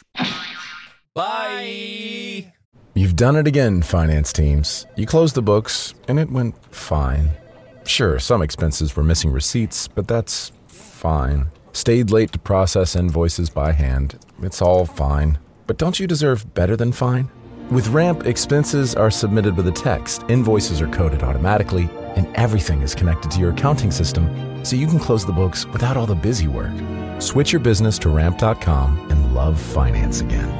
E: Bye.
C: You've done it again, finance teams. You closed the books, and it went fine. Sure, some expenses were missing receipts, but that's fine. Stayed late to process invoices by hand. It's all fine. But don't you deserve better than fine? With Ramp, expenses are submitted with a text, invoices are coded automatically, and everything is connected to your accounting system, so you can close the books without all the busy work. Switch your business to Ramp.com and love finance again.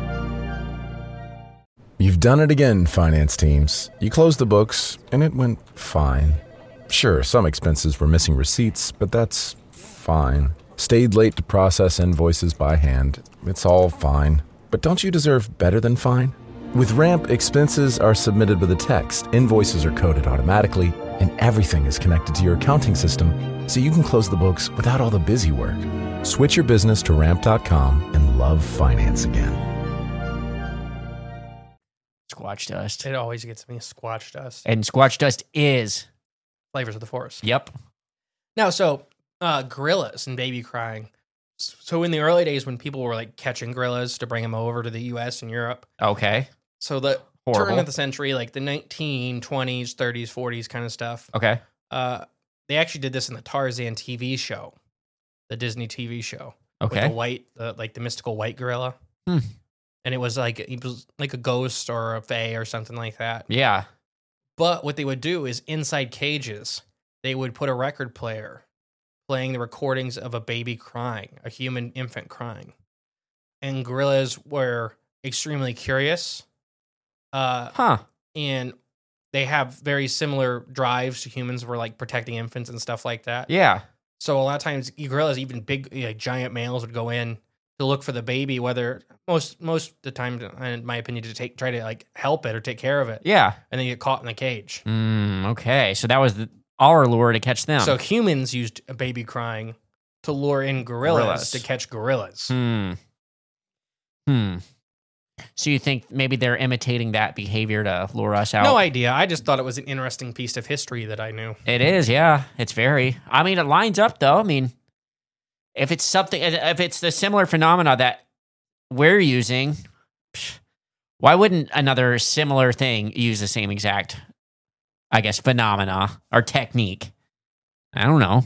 C: You've done it again, finance teams. You closed the books, and it went fine. Sure, some expenses were missing receipts, but that's fine. Stayed late to process invoices by hand. It's all fine. But don't you deserve better than fine? With Ramp, expenses are submitted with a text, invoices are coded automatically, and everything is connected to your accounting system, so you can close the books without all the busy work. Switch your business to Ramp.com and love finance again.
E: Squatch Dust.
D: It always gets me, Squatch Dust.
E: And Squatch Dust is...
D: Flavors of the Forest.
E: Yep.
D: Now, so gorillas and baby crying. So in the early days when people were like catching gorillas to bring them over to the U.S. and Europe.
E: Okay.
D: So the
E: Horrible.
D: turn of the century, like the 1920s, 30s, 40s kind of stuff.
E: Okay.
D: They actually did this in the Tarzan TV show, the Disney TV show.
E: Okay.
D: With the mystical white gorilla.
E: Hmm.
D: And it was like a ghost or a fae or something like that.
E: Yeah.
D: But what they would do is inside cages, they would put a record player playing the recordings of a baby crying, a human infant crying. And gorillas were extremely curious. And they have very similar drives to humans for like protecting infants and stuff like that.
E: Yeah.
D: So a lot of times gorillas, even big like giant males, would go in to look for the baby, whether most of the time, in my opinion, to try to like help it or take care of it.
E: Yeah.
D: And then get caught in the cage.
E: Okay. So that was our lure to catch them.
D: So humans used a baby crying to lure in gorillas to catch gorillas.
E: So you think maybe they're imitating that behavior to lure us out?
D: No idea. I just thought it was an interesting piece of history that I knew.
E: It is, yeah. It's very. I mean, it lines up though. I mean, if it's the similar phenomena that we're using, why wouldn't another similar thing use the same exact, I guess, phenomena or technique? I don't know.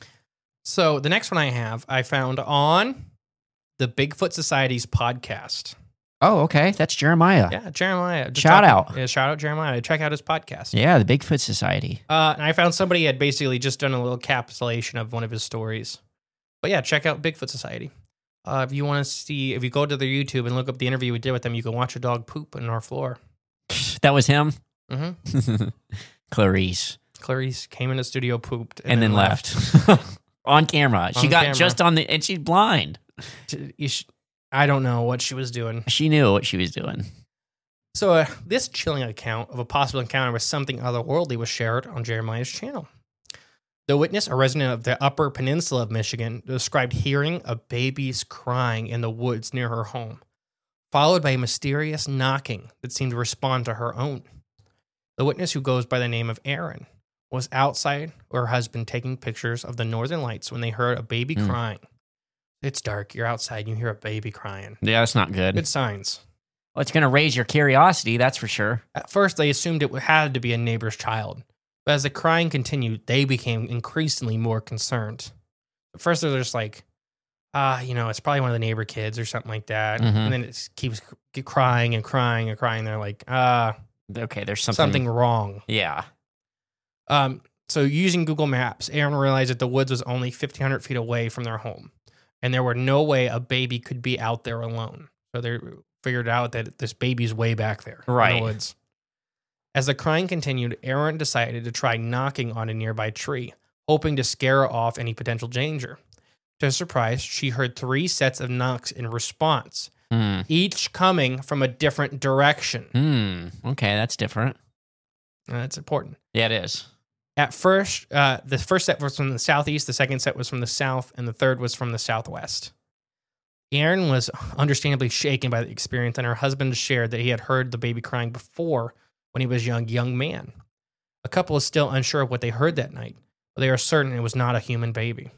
D: So the next one I found on the Bigfoot Society's podcast.
E: Oh, okay. That's Jeremiah.
D: Yeah, Jeremiah.
E: Shout out
D: Jeremiah. Check out his podcast.
E: Yeah, the Bigfoot Society.
D: And I found somebody had basically just done a little encapsulation of one of his stories. But yeah, check out Bigfoot Society. If you want to see, if you go to their YouTube and look up the interview we did with them, you can watch a dog poop on our floor.
E: That was him?
D: Mm-hmm.
E: Clarice
D: came in the studio, pooped,
E: and then left. On camera. She got just on and she's blind.
D: I don't know what she was doing.
E: She knew what she was doing.
D: So this chilling account of a possible encounter with something otherworldly was shared on Jeremiah's channel. The witness, a resident of the Upper Peninsula of Michigan, described hearing a baby's crying in the woods near her home, followed by a mysterious knocking that seemed to respond to her own. The witness, who goes by the name of Aaron, was outside with her husband taking pictures of the northern lights when they heard a baby crying. It's dark, you're outside, and you hear a baby crying.
E: Yeah, that's not good.
D: Good signs.
E: Well, it's going to raise your curiosity, that's for sure.
D: At first, they assumed it had to be a neighbor's child. But as the crying continued, they became increasingly more concerned. At first, they're just like, it's probably one of the neighbor kids or something like that.
E: Mm-hmm.
D: And then it keeps crying and crying and crying. They're like,
E: okay, there's something
D: wrong.
E: Yeah.
D: So using Google Maps, Aaron realized that the woods was only 1,500 feet away from their home. And there were no way a baby could be out there alone. So they figured out that this baby's way back there in the woods. As the crying continued, Aaron decided to try knocking on a nearby tree, hoping to scare off any potential danger. To her surprise, she heard 3 sets of knocks in response, each coming from a different direction.
E: Okay, that's different.
D: That's important.
E: Yeah, it is.
D: At first, the first set was from the southeast, the second set was from the south, and the third was from the southwest. Aaron was understandably shaken by the experience, and her husband shared that he had heard the baby crying before when he was a young man. The couple is still unsure of what they heard that night, but they are certain it was not a human baby.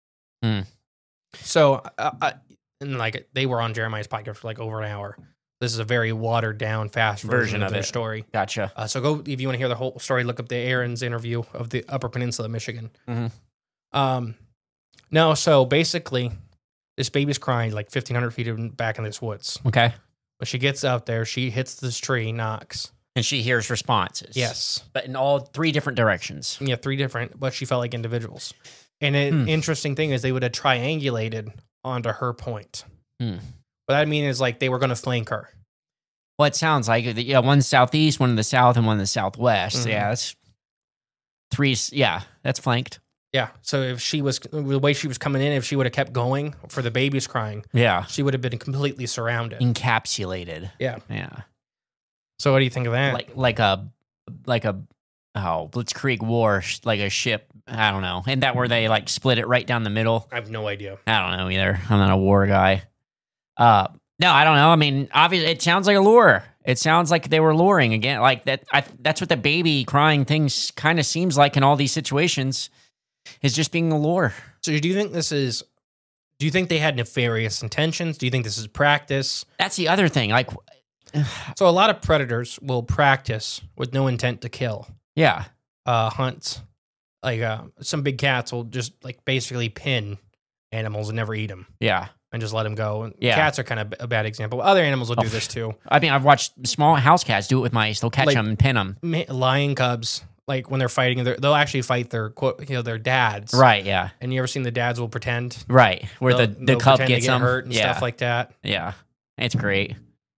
D: So, and like they were on Jeremiah's podcast for like over an hour. This is a very watered down, fast version of their story.
E: Gotcha.
D: So go, if you want to hear the whole story, look up the Aaron's interview of the Upper Peninsula of Michigan. No, so basically, this baby's crying like 1,500 feet back in this woods.
E: Okay.
D: When she gets out there, she hits this tree, knocks.
E: And she hears responses.
D: Yes.
E: But in all 3 different directions.
D: Yeah, 3 different, but she felt like individuals. And an interesting thing is they would have triangulated onto her point. What that means is like they were going to flank her.
E: Well, it sounds like, yeah, one southeast, one in the south, and one in the southwest. Yeah, that's 3. Yeah, that's flanked.
D: Yeah. So if she was, the way she was coming in, if she would have kept going for the baby's crying,
E: yeah,
D: she would have been completely surrounded.
E: Encapsulated.
D: Yeah.
E: Yeah.
D: So what do you think of that?
E: Like a Blitzkrieg War, like a ship. I don't know. And that where they like split it right down the middle.
D: I have no idea.
E: I don't know either. I'm not a war guy. No, I don't know. I mean, obviously, it sounds like a lure. It sounds like they were luring again. Like that. That's what the baby crying thing kind of seems like in all these situations. Is just being a lure.
D: So do you think this is? Do you think they had nefarious intentions? Do you think this is practice?
E: That's the other thing. Like,
D: so a lot of predators will practice with no intent to kill.
E: Yeah.
D: Hunts. Like some big cats will just like basically pin animals and never eat them.
E: Yeah.
D: And just let them go. And
E: yeah.
D: Cats are kind of a bad example. Other animals will do this too.
E: I mean, I've watched small house cats do it with mice. They'll catch them and pin them.
D: Lion cubs, like when they're fighting, they'll actually fight their their dads.
E: Right. Yeah.
D: And you ever seen the dads will pretend?
E: Right. Where the cub gets them
D: hurt and stuff like that.
E: Yeah. It's great.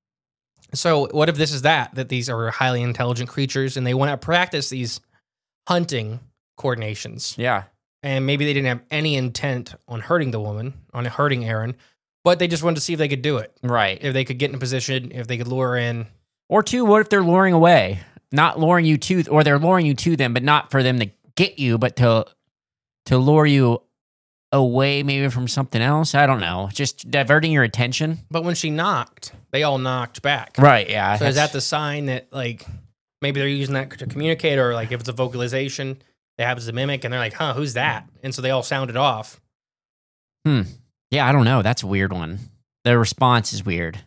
D: So what if this is that these are highly intelligent creatures and they want to practice these hunting coordinations?
E: Yeah.
D: And maybe they didn't have any intent on hurting the woman, on hurting Aaron, but they just wanted to see if they could do it.
E: Right.
D: If they could get in a position, if they could lure her in.
E: Or 2, what if they're luring away? Not luring you to, or they're luring you to them, but not for them to get you, but to lure you away maybe from something else. I don't know. Just diverting your attention.
D: But when she knocked, they all knocked back.
E: Right, yeah.
D: So is that the sign that like maybe they're using that to communicate, or like if it's a vocalization, they have to mimic and they're like, huh, who's that? And so they all sounded off.
E: Yeah, I don't know. That's a weird one. The response is weird.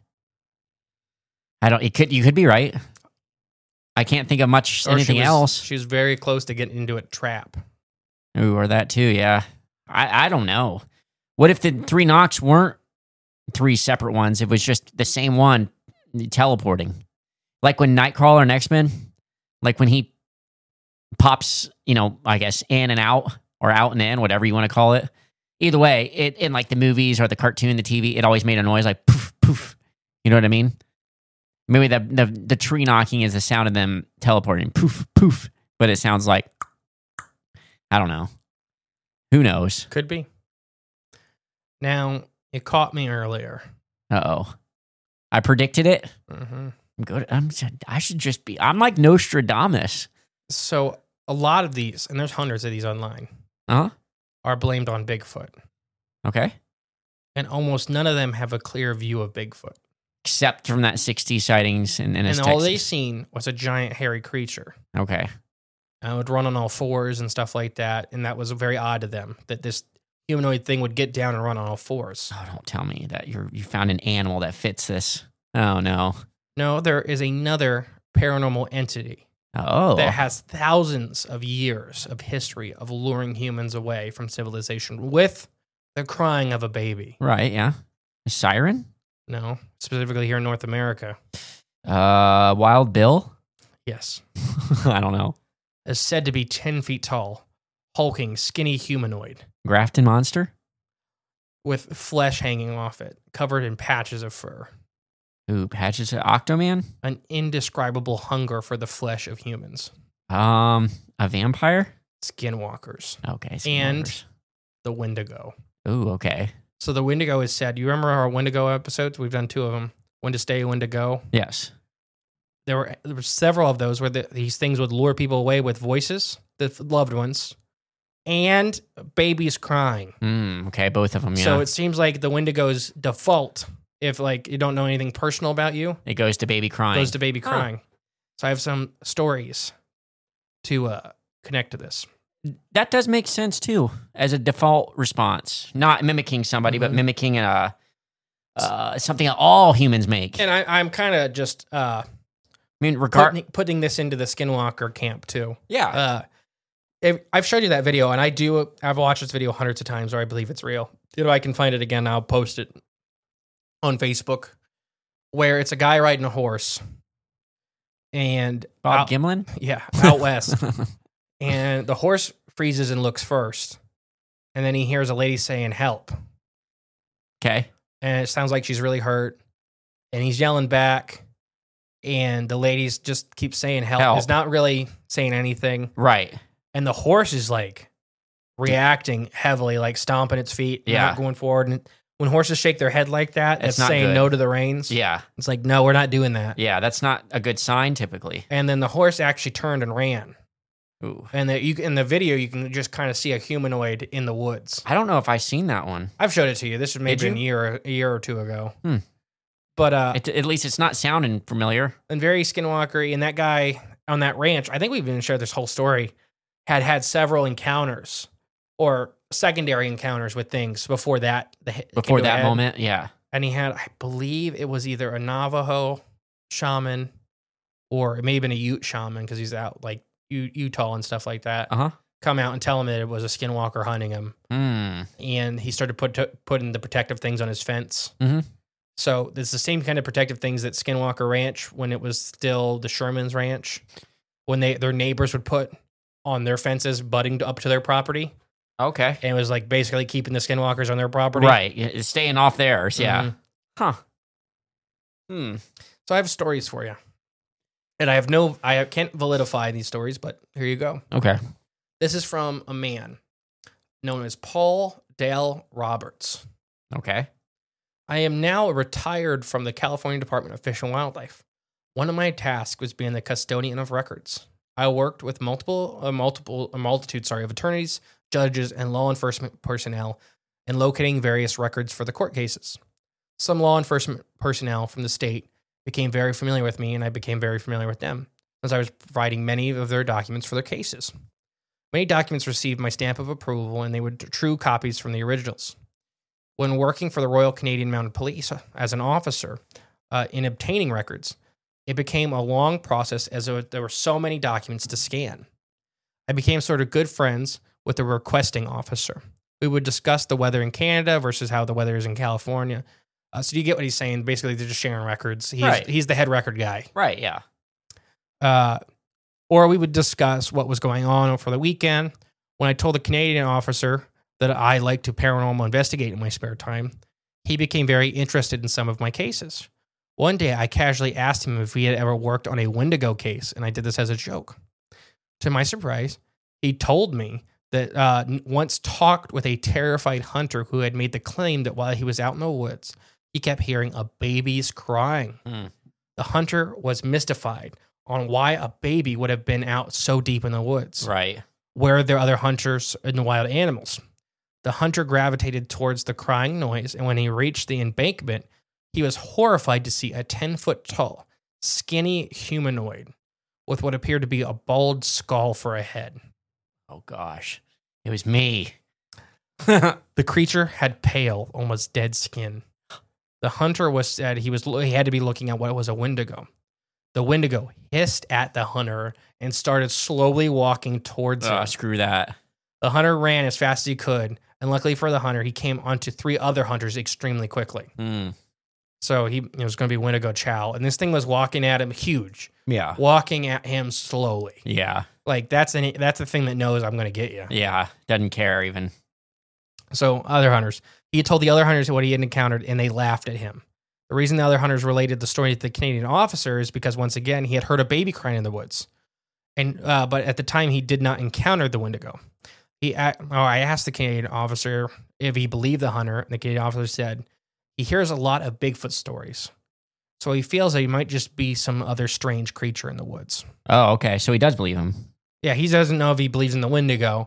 E: You could be right. I can't think of anything else.
D: She was very close to getting into a trap.
E: Ooh, or that too, yeah. I don't know. What if the 3 knocks weren't 3 separate ones? It was just the same one teleporting. Like when Nightcrawler and X-Men, like when he pops, I guess in and out, or out and in, whatever you want to call it. Either way, in like the movies or the cartoon, the TV, it always made a noise like poof, poof. You know what I mean? Maybe the tree knocking is the sound of them teleporting, poof, poof. But it sounds like, I don't know. Who knows?
D: Could be. Now, it caught me earlier.
E: Uh-oh. I predicted it?
D: Mm-hmm.
E: I'm good. I should just be, I'm like Nostradamus.
D: So a lot of these, and there's hundreds of these online, are blamed on Bigfoot.
E: Okay.
D: And almost none of them have a clear view of Bigfoot.
E: Except from that 60 sightings in Texas.
D: And all they seen was a giant hairy creature.
E: Okay.
D: And it would run on all 4s and stuff like that. And that was very odd to them, that this humanoid thing would get down and run on all 4s.
E: Oh, don't tell me that you found an animal that fits this. Oh, no.
D: No, there is another paranormal entity. That has thousands of years of history of luring humans away from civilization with the crying of a baby.
E: Right, yeah. A siren?
D: No, specifically here in North America.
E: Wild Bill?
D: Yes.
E: I don't know.
D: Is said to be 10 feet tall, hulking, skinny humanoid.
E: Grafton Monster?
D: With flesh hanging off it, covered in patches of fur.
E: Ooh, patches of Octoman?
D: An indescribable hunger for the flesh of humans.
E: A vampire?
D: Skinwalkers.
E: Okay, Skinwalkers.
D: And the Wendigo.
E: Ooh, okay.
D: So the Wendigo is said. You remember our Wendigo episodes? We've done 2 of them. When to stay, when to go.
E: Yes.
D: There were several of those where these things would lure people away with voices, the loved ones, and babies crying.
E: Okay, both of them, yeah.
D: So it seems like the Wendigo's default, if like you don't know anything personal about you,
E: it goes to baby crying.
D: goes to baby crying. So I have some stories to connect to this.
E: That does make sense too, as a default response. Not mimicking somebody, but mimicking something that all humans make.
D: And I'm kind of just putting this into the Skinwalker camp too.
E: Yeah.
D: I've showed you that video, and I've watched this video hundreds of times, or I believe it's real. I can find it again. I'll post it on Facebook, where it's a guy riding a horse, and
E: Bob Gimlin?
D: Yeah, out west. And the horse freezes and looks first, and then he hears a lady saying "help."
E: Okay.
D: And it sounds like she's really hurt, and he's yelling back, and the ladies just keep saying "help." Is not really saying anything,
E: right?
D: And the horse is like reacting heavily, like stomping its feet, not going forward. And when horses shake their head like that, it's saying
E: good.
D: no to the reins.
E: Yeah.
D: It's like, no, we're not doing that.
E: Yeah, that's not a good sign typically.
D: And then the horse actually turned and ran.
E: Ooh.
D: And in the video, you can just kind of see a humanoid in the woods.
E: I don't know if I've seen that one.
D: I've showed it to you. This was maybe a year or two ago. But
E: at least it's not sounding familiar.
D: And very Skinwalker-y. And that guy on that ranch, I think we've even shared this whole story, had several encounters or secondary encounters with things before that.
E: Before that moment, yeah.
D: And he had, I believe it was either a Navajo shaman or it may have been a Ute shaman because he's out like Utah and stuff like that. Come out and tell him that it was a Skinwalker hunting him. And he started putting the protective things on his fence. So it's the same kind of protective things that Skinwalker Ranch, when it was still the Sherman's Ranch, when their neighbors would put on their fences butting up to their property.
E: Okay.
D: And it was like basically keeping the Skinwalkers on their property.
E: Right. It's staying off theirs. Yeah. Huh.
D: So I have stories for you. And I can't validify these stories, but here you go.
E: Okay.
D: This is from a man known as Paul Dale Roberts.
E: Okay.
D: I am now retired from the California Department of Fish and Wildlife. One of my tasks was being the custodian of records. I worked with a multitude of attorneys, judges, and law enforcement personnel in locating various records for the court cases. Some law enforcement personnel from the state became very familiar with me, and I became very familiar with them, as I was providing many of their documents for their cases. Many documents received my stamp of approval, and they were true copies from the originals. When working for the Royal Canadian Mounted Police as an officer in obtaining records, it became a long process as there were so many documents to scan. I became sort of good friends with the requesting officer. We would discuss the weather in Canada versus how the weather is in California. So you get what he's saying? Basically, they're just sharing records. He's the head record guy.
E: Right, yeah.
D: Or we would discuss what was going on for the weekend. When I told the Canadian officer that I like to paranormal investigate in my spare time, he became very interested in some of my cases. One day, I casually asked him if he had ever worked on a Wendigo case, and I did this as a joke. To my surprise, he told me that once talked with a terrified hunter who had made the claim that while he was out in the woods, he kept hearing a baby's crying. The hunter was mystified on why a baby would have been out so deep in the woods.
E: Right.
D: Where are there other hunters and the wild animals? The hunter gravitated towards the crying noise, and when he reached the embankment, he was horrified to see a 10-foot tall, skinny humanoid with what appeared to be a bald skull for a head.
E: Oh, gosh. It was me.
D: The creature had pale, almost dead skin. The hunter said he had to be looking at what was a Wendigo. The Wendigo hissed at the hunter and started slowly walking towards him.
E: Screw that.
D: The hunter ran as fast as he could, and luckily for the hunter, he came onto 3 other hunters extremely quickly. So it was going to be Wendigo Chow, and this thing was walking at him huge.
E: Yeah.
D: Walking at him slowly.
E: Yeah.
D: Like, that's the thing that knows I'm going to get you.
E: Yeah. Doesn't care even.
D: So, other hunters. He told the other hunters what he had encountered, and they laughed at him. The reason the other hunters related the story to the Canadian officer is because, once again, he had heard a baby crying in the woods. But at the time, he did not encounter the Wendigo. I asked the Canadian officer if he believed the hunter, and the Canadian officer said he hears a lot of Bigfoot stories. So he feels that he might just be some other strange creature in the woods.
E: Oh, okay. So he does believe him.
D: Yeah, he doesn't know if he believes in the Wendigo,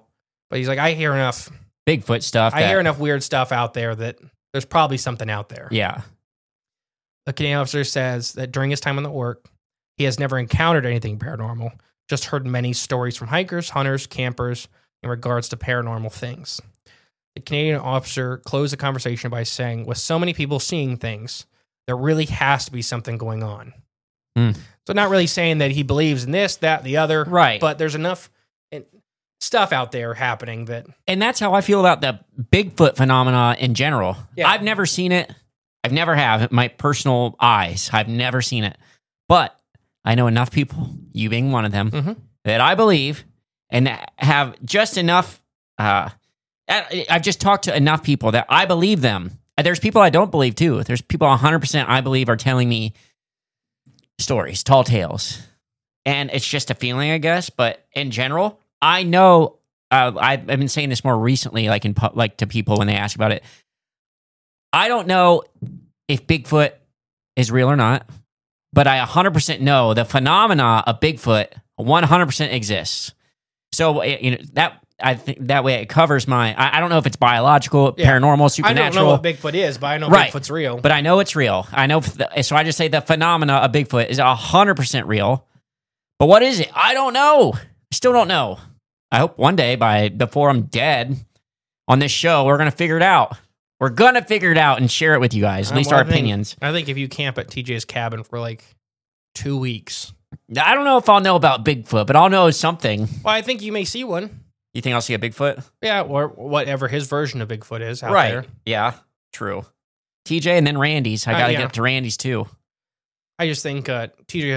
D: But he's like, I hear enough
E: Bigfoot stuff.
D: I hear enough weird stuff out there that there's probably something out there.
E: Yeah.
D: The Canadian officer says that during his time on the work, he has never encountered anything paranormal, just heard many stories from hikers, hunters, campers in regards to paranormal things. The Canadian officer closed the conversation by saying, with so many people seeing things, there really has to be something going on. So not really saying that he believes in this, that, the other.
E: Right.
D: But there's enough stuff out there happening that...
E: And that's how I feel about the Bigfoot phenomena in general.
D: Yeah.
E: I've never seen it. I've never have. My personal eyes, I've never seen it. But I know enough people, you being one of them, that I believe and have just enough... I've just talked to enough people that I believe them. There's people I don't believe, too. There's people 100% I believe are telling me stories, tall tales. And it's just a feeling, I guess. But in general, I know... I've been saying this more recently, like to people when they ask about it. I don't know if Bigfoot is real or not, but I 100% know the phenomena of Bigfoot 100% exists. So that I think that way it covers my. I don't know if it's biological, paranormal, supernatural.
D: I don't know what Bigfoot is, but I know Bigfoot's real.
E: But I know it's real. I know. So I just say the phenomena of Bigfoot is 100% real. But what is it? I don't know. Still don't know. I hope one day, before I'm dead, on this show, we're gonna figure it out. We're gonna figure it out and share it with you guys. At least our opinions.
D: I think if you camp at TJ's cabin for like 2 weeks,
E: I don't know if I'll know about Bigfoot, but I'll know something.
D: Well, I think you may see one.
E: You think I'll see a Bigfoot?
D: Yeah, or whatever his version of Bigfoot is out there.
E: Yeah, true. TJ and then Randy's. I gotta get up to Randy's too.
D: I just think TJ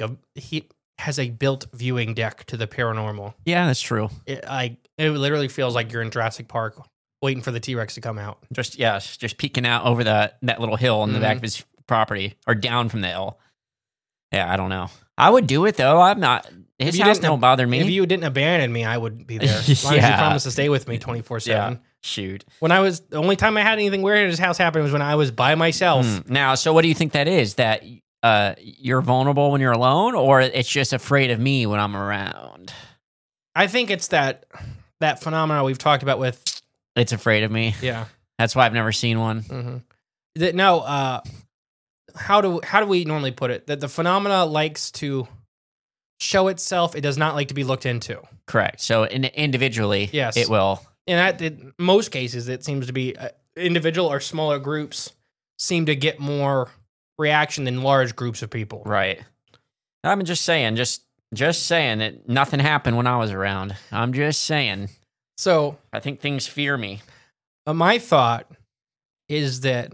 D: has a built viewing deck to the paranormal.
E: Yeah, that's true.
D: It literally feels like you're in Jurassic Park waiting for the T-Rex to come out.
E: Just peeking out over that little hill in the back of his property, or down from the hill. Yeah, I don't know. I would do it though. I'm not. His house don't bother me.
D: If you didn't abandon me, I would be there. As long as you promised to stay with me 24/7.
E: Yeah, shoot.
D: The only time I had anything weird at his house happen was when I was by myself.
E: Now, so what do you think that is? That you're vulnerable when you're alone, or it's just afraid of me when I'm around?
D: I think it's that phenomena we've talked about with.
E: It's afraid of me.
D: Yeah,
E: that's why I've never seen one.
D: Mm-hmm. No, how do we normally put it? That the phenomena likes to show itself. It does not like to be looked into.
E: Correct. So individually,
D: yes,
E: it will.
D: And in most cases, it seems to be individual or smaller groups seem to get more reaction than large groups of people.
E: Right. I'm just saying, just saying that nothing happened when I was around. I'm just saying.
D: So
E: I think things fear me.
D: My thought is that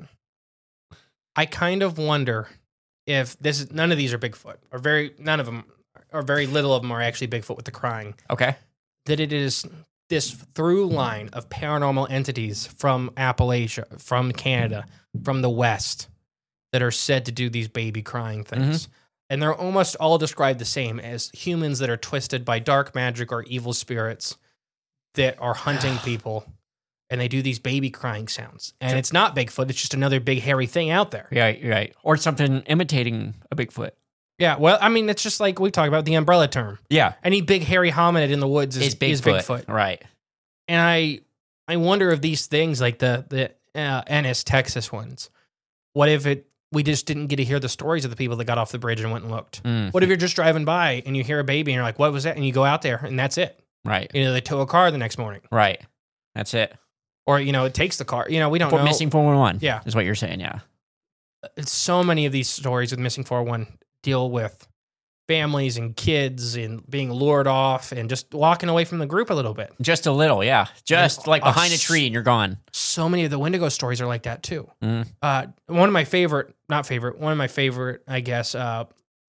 D: I kind of wonder if none of these are Bigfoot, or none of them, or very little of them are actually Bigfoot with the crying.
E: Okay.
D: That it is this through line of paranormal entities from Appalachia, from Canada, from the West, that are said to do these baby crying things. Mm-hmm. And they're almost all described the same as humans that are twisted by dark magic or evil spirits that are hunting people. And they do these baby crying sounds. And it's not Bigfoot. It's just another big hairy thing out there.
E: Right. Or something imitating a Bigfoot.
D: Yeah, well, I mean, it's just like we talked about the umbrella term.
E: Yeah.
D: Any big hairy hominid in the woods is Bigfoot.
E: Right.
D: And I wonder if these things, like the Ennis, Texas ones, what if we just didn't get to hear the stories of the people that got off the bridge and went and looked? What if you're just driving by and you hear a baby and you're like, what was that? And you go out there and that's it.
E: Right.
D: They tow a car the next morning.
E: Right. That's it.
D: Or, it takes the car. We don't know.
E: Missing 411.
D: Yeah.
E: Is what you're saying, yeah.
D: So many of these stories with Missing 411 deal with families and kids and being lured off and just walking away from the group a little bit.
E: Just a little, yeah. Just like behind a tree and you're gone.
D: So many of the Wendigo stories are like that too. One of my favorite, I guess, I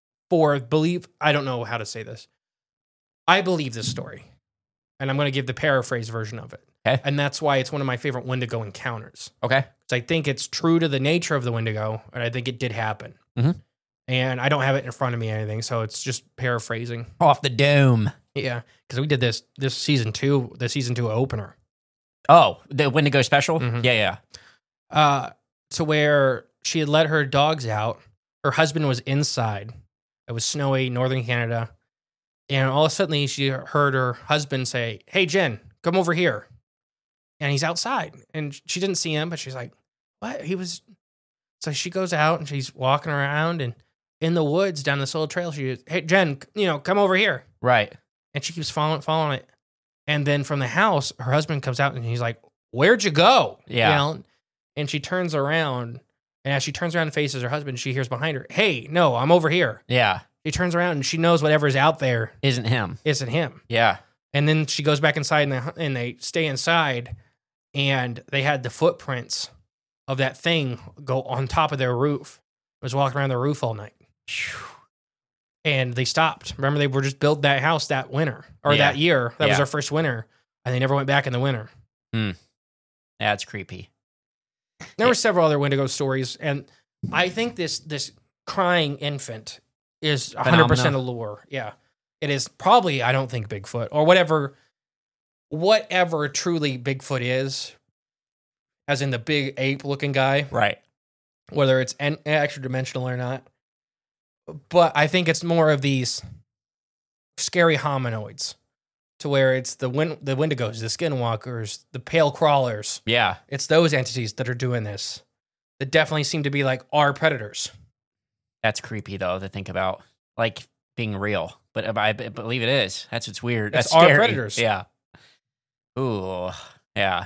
D: don't know how to say this. I believe this story. And I'm going to give the paraphrase version of it.
E: Okay.
D: And that's why it's one of my favorite Wendigo encounters.
E: Okay.
D: Because I think it's true to the nature of the Wendigo, and I think it did happen.
E: Mm-hmm.
D: And I don't have it in front of me or anything, so it's just paraphrasing.
E: Off the dome.
D: Yeah, because we did this season 2, the season 2 opener.
E: Oh, the Wendigo special?
D: Mm-hmm.
E: Yeah.
D: To where she had let her dogs out. Her husband was inside. It was snowy, northern Canada. And all of a sudden, she heard her husband say, "Hey, Jen, come over here. And he's outside. And she didn't see him, but she's like, what? So she goes out and she's walking around and in the woods down this little trail. She goes, hey, Jen, come over here.
E: Right.
D: And she keeps following it. And then from the house, her husband comes out and he's like, where'd you go?
E: Yeah.
D: And she turns around. And as she turns around and faces her husband, she hears behind her, hey, no, I'm over here.
E: Yeah.
D: She turns around and she knows whatever's out there
E: Isn't him. Yeah.
D: And then she goes back inside and they stay inside. And they had the footprints of that thing go on top of their roof. It was walking around their roof all night. And they stopped. Remember, they were just built that house that winter or that year. That was their first winter. And they never went back in the winter.
E: That's creepy.
D: There were several other Wendigo stories. And I think this crying infant is 100% a lure. Yeah. It is probably, I don't think, Bigfoot or whatever truly Bigfoot is, as in the big ape-looking guy.
E: Right.
D: Whether it's extra-dimensional or not. But I think it's more of these scary hominoids, to where it's the Wendigos, the Skinwalkers, the Pale Crawlers.
E: Yeah.
D: It's those entities that are doing this. That definitely seem to be like our predators.
E: That's creepy, though, to think about, like, being real. But I believe it is. That's what's weird.
D: It's
E: That's scary.
D: our predators.
E: Yeah. Ooh, yeah.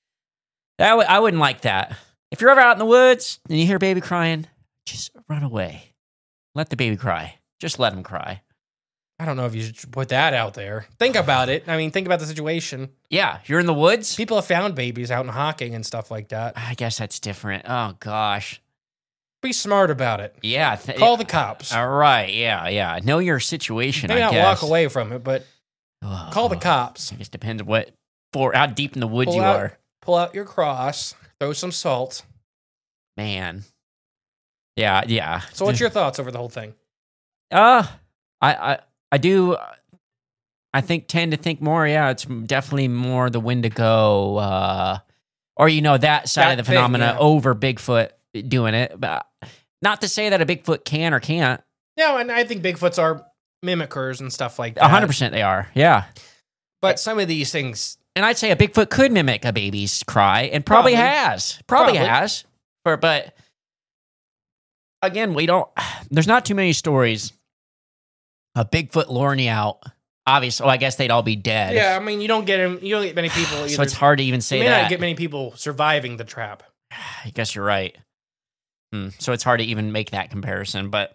E: I wouldn't like that. If you're ever out in the woods and you hear a baby crying, just run away. Let the baby cry. Just let him cry.
D: I don't know if you should put that out there. Think about it. I mean, think about the situation.
E: Yeah, you're in the woods.
D: People have found babies out in Hocking and stuff like that.
E: I guess that's different. Oh, gosh.
D: Be smart about it.
E: Yeah.
D: Call the cops.
E: All right. Yeah. Know your situation,
D: Maybe
E: I
D: not
E: guess.
D: walk away from it, but call the cops.
E: I guess it depends how deep in the woods you are.
D: Pull out your cross. Throw some salt.
E: Man. Yeah.
D: So what's your thoughts over the whole thing?
E: I do. I tend to think more. Yeah, it's definitely more the Wendigo, or that side of the phenomena over Bigfoot doing it. But not to say that a Bigfoot can or can't.
D: No, and I think Bigfoots are mimickers and stuff like that.
E: 100% they are. Yeah,
D: but some of these things,
E: and I'd say a Bigfoot could mimic a baby's cry, and probably has. But again, there's not too many stories of Bigfoot luring you out. Obviously, I guess they'd all be dead.
D: Yeah, I mean, you don't get many people either.
E: So it's hard to even say that.
D: You may not get many people surviving the trap.
E: I guess you're right. So it's hard to even make that comparison. But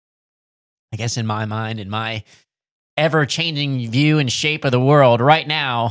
E: I guess in my mind, in my ever-changing view and shape of the world right now,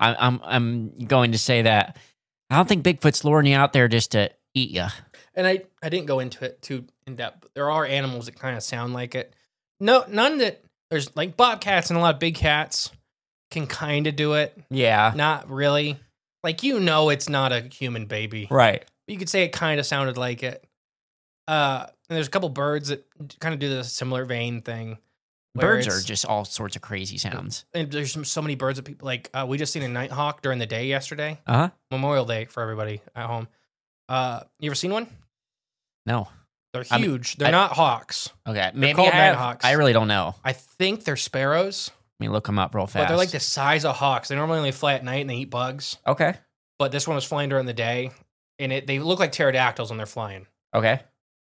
E: I'm going to say that I don't think Bigfoot's luring you out there just to eat you.
D: And I didn't go into it too in depth. But there are animals that kind of sound like it. No, none that there's like bobcats and a lot of big cats can kind of do it.
E: Yeah.
D: Not really. Like, it's not a human baby.
E: Right.
D: You could say it kind of sounded like it. And there's a couple birds that kind of do the similar vein thing.
E: Birds are just all sorts of crazy sounds.
D: And there's so many birds that people like. We just seen a nighthawk during the day yesterday. Memorial Day for everybody at home. You ever seen one?
E: No.
D: They're huge. They're not hawks.
E: Okay,
D: maybe called nighthawks.
E: I really don't know.
D: I think they're sparrows.
E: Let me look them up real fast.
D: But they're like the size of hawks. They normally only fly at night and they eat bugs.
E: Okay.
D: But this one was flying during the day, and they look like pterodactyls when they're flying.
E: Okay.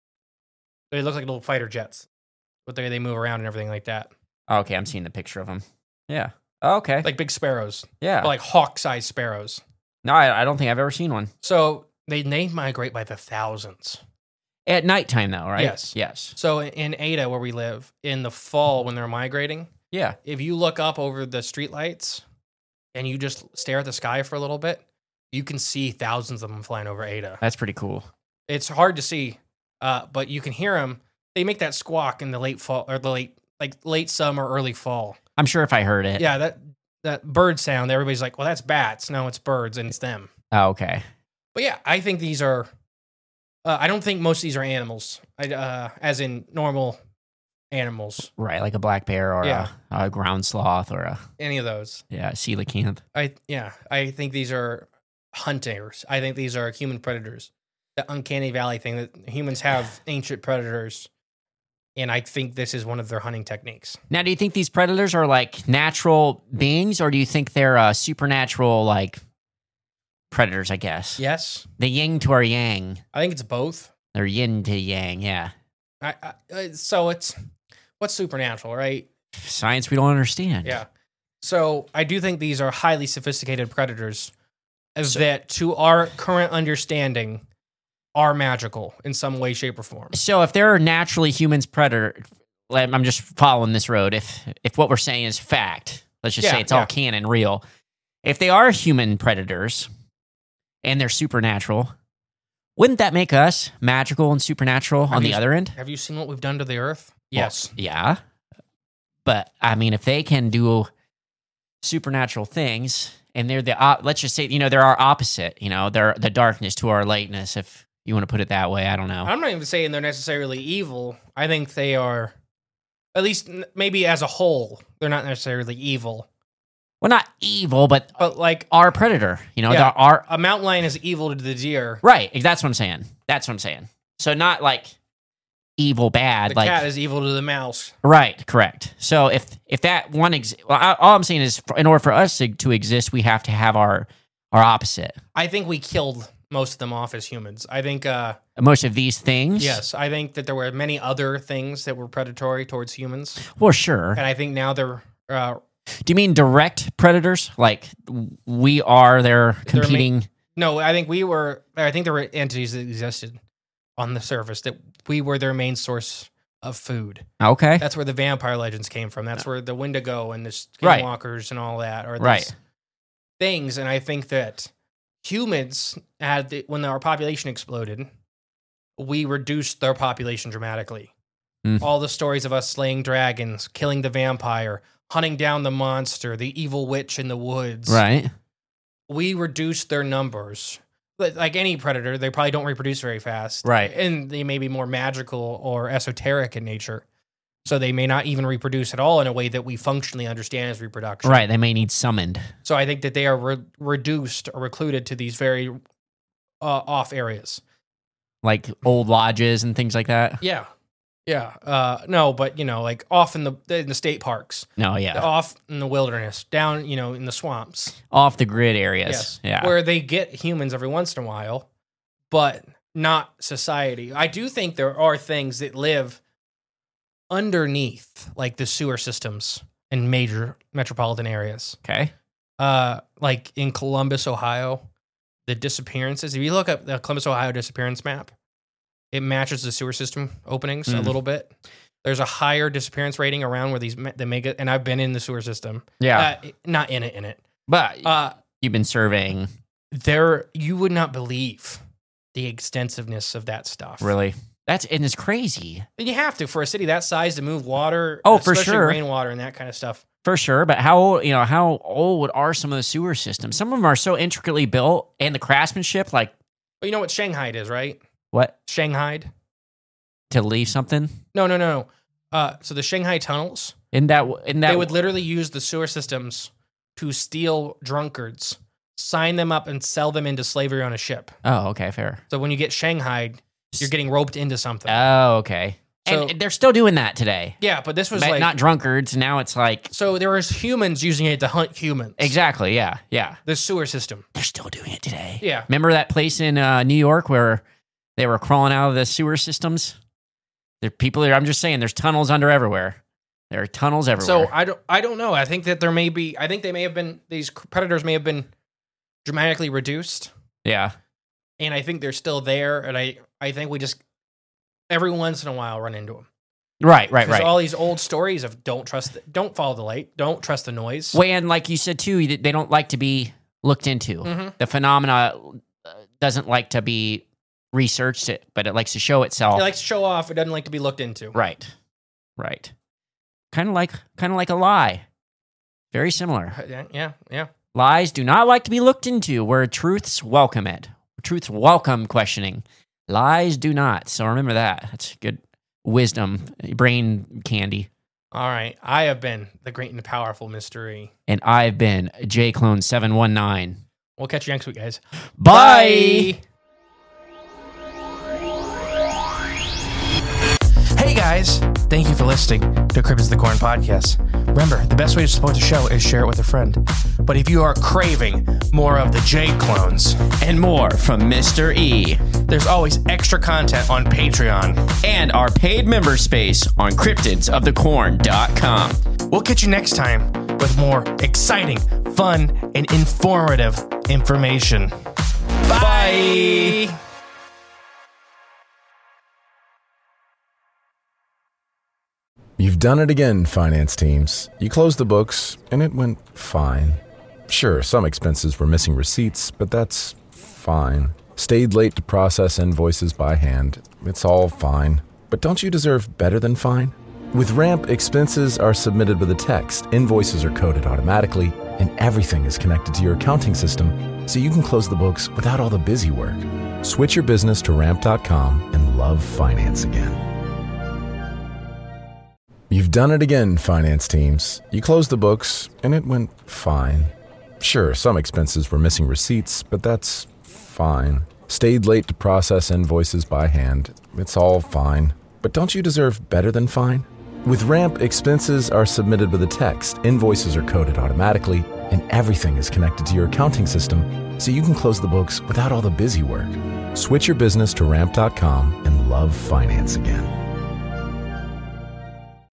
D: They look like little fighter jets, but they move around and everything like that.
E: Okay, I'm seeing the picture of them. Yeah. Okay.
D: Like big sparrows.
E: Yeah.
D: But like hawk-sized sparrows.
E: No, I don't think I've ever seen one.
D: So they migrate by the thousands.
E: At nighttime, though, right?
D: Yes. So in Ada, where we live, in the fall when they're migrating,
E: yeah,
D: if you look up over the streetlights and you just stare at the sky for a little bit, you can see thousands of them flying over Ada.
E: That's pretty cool.
D: It's hard to see, but you can hear them. They make that squawk in the late fall or the late summer, early fall.
E: I'm sure if I heard it.
D: Yeah, that bird sound. Everybody's like, "Well, that's bats." No, it's birds, and it's them.
E: Oh, okay.
D: But yeah, I think these are. I don't think most of these are animals, as in normal animals.
E: Right, like a black bear or a ground sloth or
D: any of those.
E: Yeah, coelacanth.
D: I think these are hunters. I think these are human predators. The uncanny valley thing that humans have ancient predators And I think this is one of their hunting techniques.
E: Now, do you think these predators are like natural beings, or do you think they're supernatural, like predators, I guess?
D: Yes.
E: The yin to our yang.
D: I think it's both.
E: They're yin to yang, yeah.
D: So it's, what's supernatural, right?
E: Science we don't understand.
D: Yeah. So I do think these are highly sophisticated predators that, to our current understanding, are magical in some way, shape, or form.
E: So if they're naturally humans predator, I'm just following this road. If what we're saying is fact, let's just say it's all canon, real. If they are human predators and they're supernatural, wouldn't that make us magical and supernatural on the other end?
D: Have you seen what we've done to the Earth? Yes.
E: Well, yeah. But I mean, if they can do supernatural things and they're let's just say, they're our opposite, they're the darkness to our lightness, if you want to put it that way. I don't know.
D: I'm not even saying they're necessarily evil. I think they are, at least maybe as a whole, they're not necessarily evil.
E: Well, not evil, but
D: like
E: our predator.
D: A mountain lion is evil to the deer.
E: Right. That's what I'm saying. So not like evil bad.
D: The cat is evil to the mouse.
E: Right. Correct. So if that one all I'm saying is, in order for us to exist, we have to have our opposite.
D: I think we killed most of them off as humans. I think
E: most of these things.
D: Yes, I think that there were many other things that were predatory towards humans.
E: Well, sure.
D: And I think now they're.
E: Do you mean direct predators? Like we are their competing?
D: No, I think we were. I think there were entities that existed on the surface that we were their main source of food.
E: Okay,
D: that's where the vampire legends came from. That's where the Wendigo and the skinwalkers and all that are. These things, and I think that humans when our population exploded, we reduced their population dramatically. All the stories of us slaying dragons, killing the vampire, hunting down the monster, the evil witch in the woods.
E: Right.
D: We reduced their numbers. Like any predator, they probably don't reproduce very fast.
E: Right.
D: And they may be more magical or esoteric in nature. So they may not even reproduce at all in a way that we functionally understand as reproduction.
E: Right. They may need summoned.
D: So I think that they are reduced or recluded to these very off areas.
E: Like old lodges and things like that?
D: Yeah. Yeah. No, but, like off in the state parks.
E: No, yeah.
D: Off in the wilderness, down, in the swamps.
E: Off the grid areas.
D: Yes.
E: Yeah.
D: Where they get humans every once in a while, but not society. I do think there are things that live underneath, like the sewer systems in major metropolitan areas.
E: Okay.
D: Like in Columbus, Ohio, the disappearances. If you look up the Columbus, Ohio disappearance map, it matches the sewer system openings a little bit. There's a higher disappearance rating around where the mega, and I've been in the sewer system.
E: Yeah.
D: Not in it.
E: But you've been surveying.
D: You would not believe the extensive of that stuff.
E: Really? It's crazy.
D: You have to, for a city that size, to move water.
E: Oh, for
D: especially
E: sure.
D: Rainwater and that kind of stuff.
E: For sure. But how old are some of the sewer systems? Some of them are so intricately built, and the craftsmanship, like.
D: Well, you know what Shanghai is, right?
E: What?
D: Shanghai.
E: To leave something?
D: No. So the Shanghai tunnels.
E: In that
D: they would literally use the sewer systems to steal drunkards, sign them up, and sell them into slavery on a ship.
E: Oh, okay, fair.
D: So when you get Shanghai, you're getting roped into something.
E: Oh, okay. So, and they're still doing that today.
D: Yeah, but this was
E: but
D: like
E: not drunkards. Now it's like
D: so there was humans using it to hunt humans.
E: Exactly. Yeah.
D: The sewer system.
E: They're still doing it today.
D: Yeah.
E: Remember that place in New York where they were crawling out of the sewer systems? There are people there. I'm just saying, there's tunnels under everywhere. There are tunnels everywhere.
D: So I don't know. I think that these predators may have been dramatically reduced.
E: Yeah.
D: And I think they're still there. And I think we just every once in a while run into them.
E: Right.
D: All these old stories of don't follow the light, don't trust the noise.
E: Well, and like you said too, they don't like to be looked into. Mm-hmm. The phenomena doesn't like to be researched, but it likes to show itself.
D: It likes to show off. It doesn't like to be looked into.
E: Right. Kind of like a lie. Very similar.
D: Yeah.
E: Lies do not like to be looked into, where truths welcome it. Truths welcome questioning. Lies do not. So remember that. That's good wisdom, brain candy.
D: All right. I have been the great and powerful mystery.
E: And I've been JClone719.
D: We'll catch you next week, guys.
E: Bye.
D: Hey guys, Thank you for listening to Cryptids of the Corn podcast. Remember, the best way to support the show is share it with a friend. But if you are craving more of the J clones
E: and more from Mr. E,
D: there's always extra content on Patreon
E: and our paid member space on cryptidsofthecorn.com.
D: We'll catch you next time with more exciting, fun, and informative information. Bye.
C: You've done it again, finance teams. You closed the books, and it went fine. Sure, some expenses were missing receipts, but that's fine. Stayed late to process invoices by hand. It's all fine. But don't you deserve better than fine? With Ramp, expenses are submitted with a text, invoices are coded automatically, and everything is connected to your accounting system, so you can close the books without all the busy work. Switch your business to Ramp.com and love finance again. You've done it again, finance teams. You closed the books, and it went fine. Sure, some expenses were missing receipts, but that's fine. Stayed late to process invoices by hand. It's all fine. But don't you deserve better than fine? With Ramp, expenses are submitted with a text, invoices are coded automatically, and everything is connected to your accounting system, so you can close the books without all the busy work. Switch your business to Ramp.com and love finance again.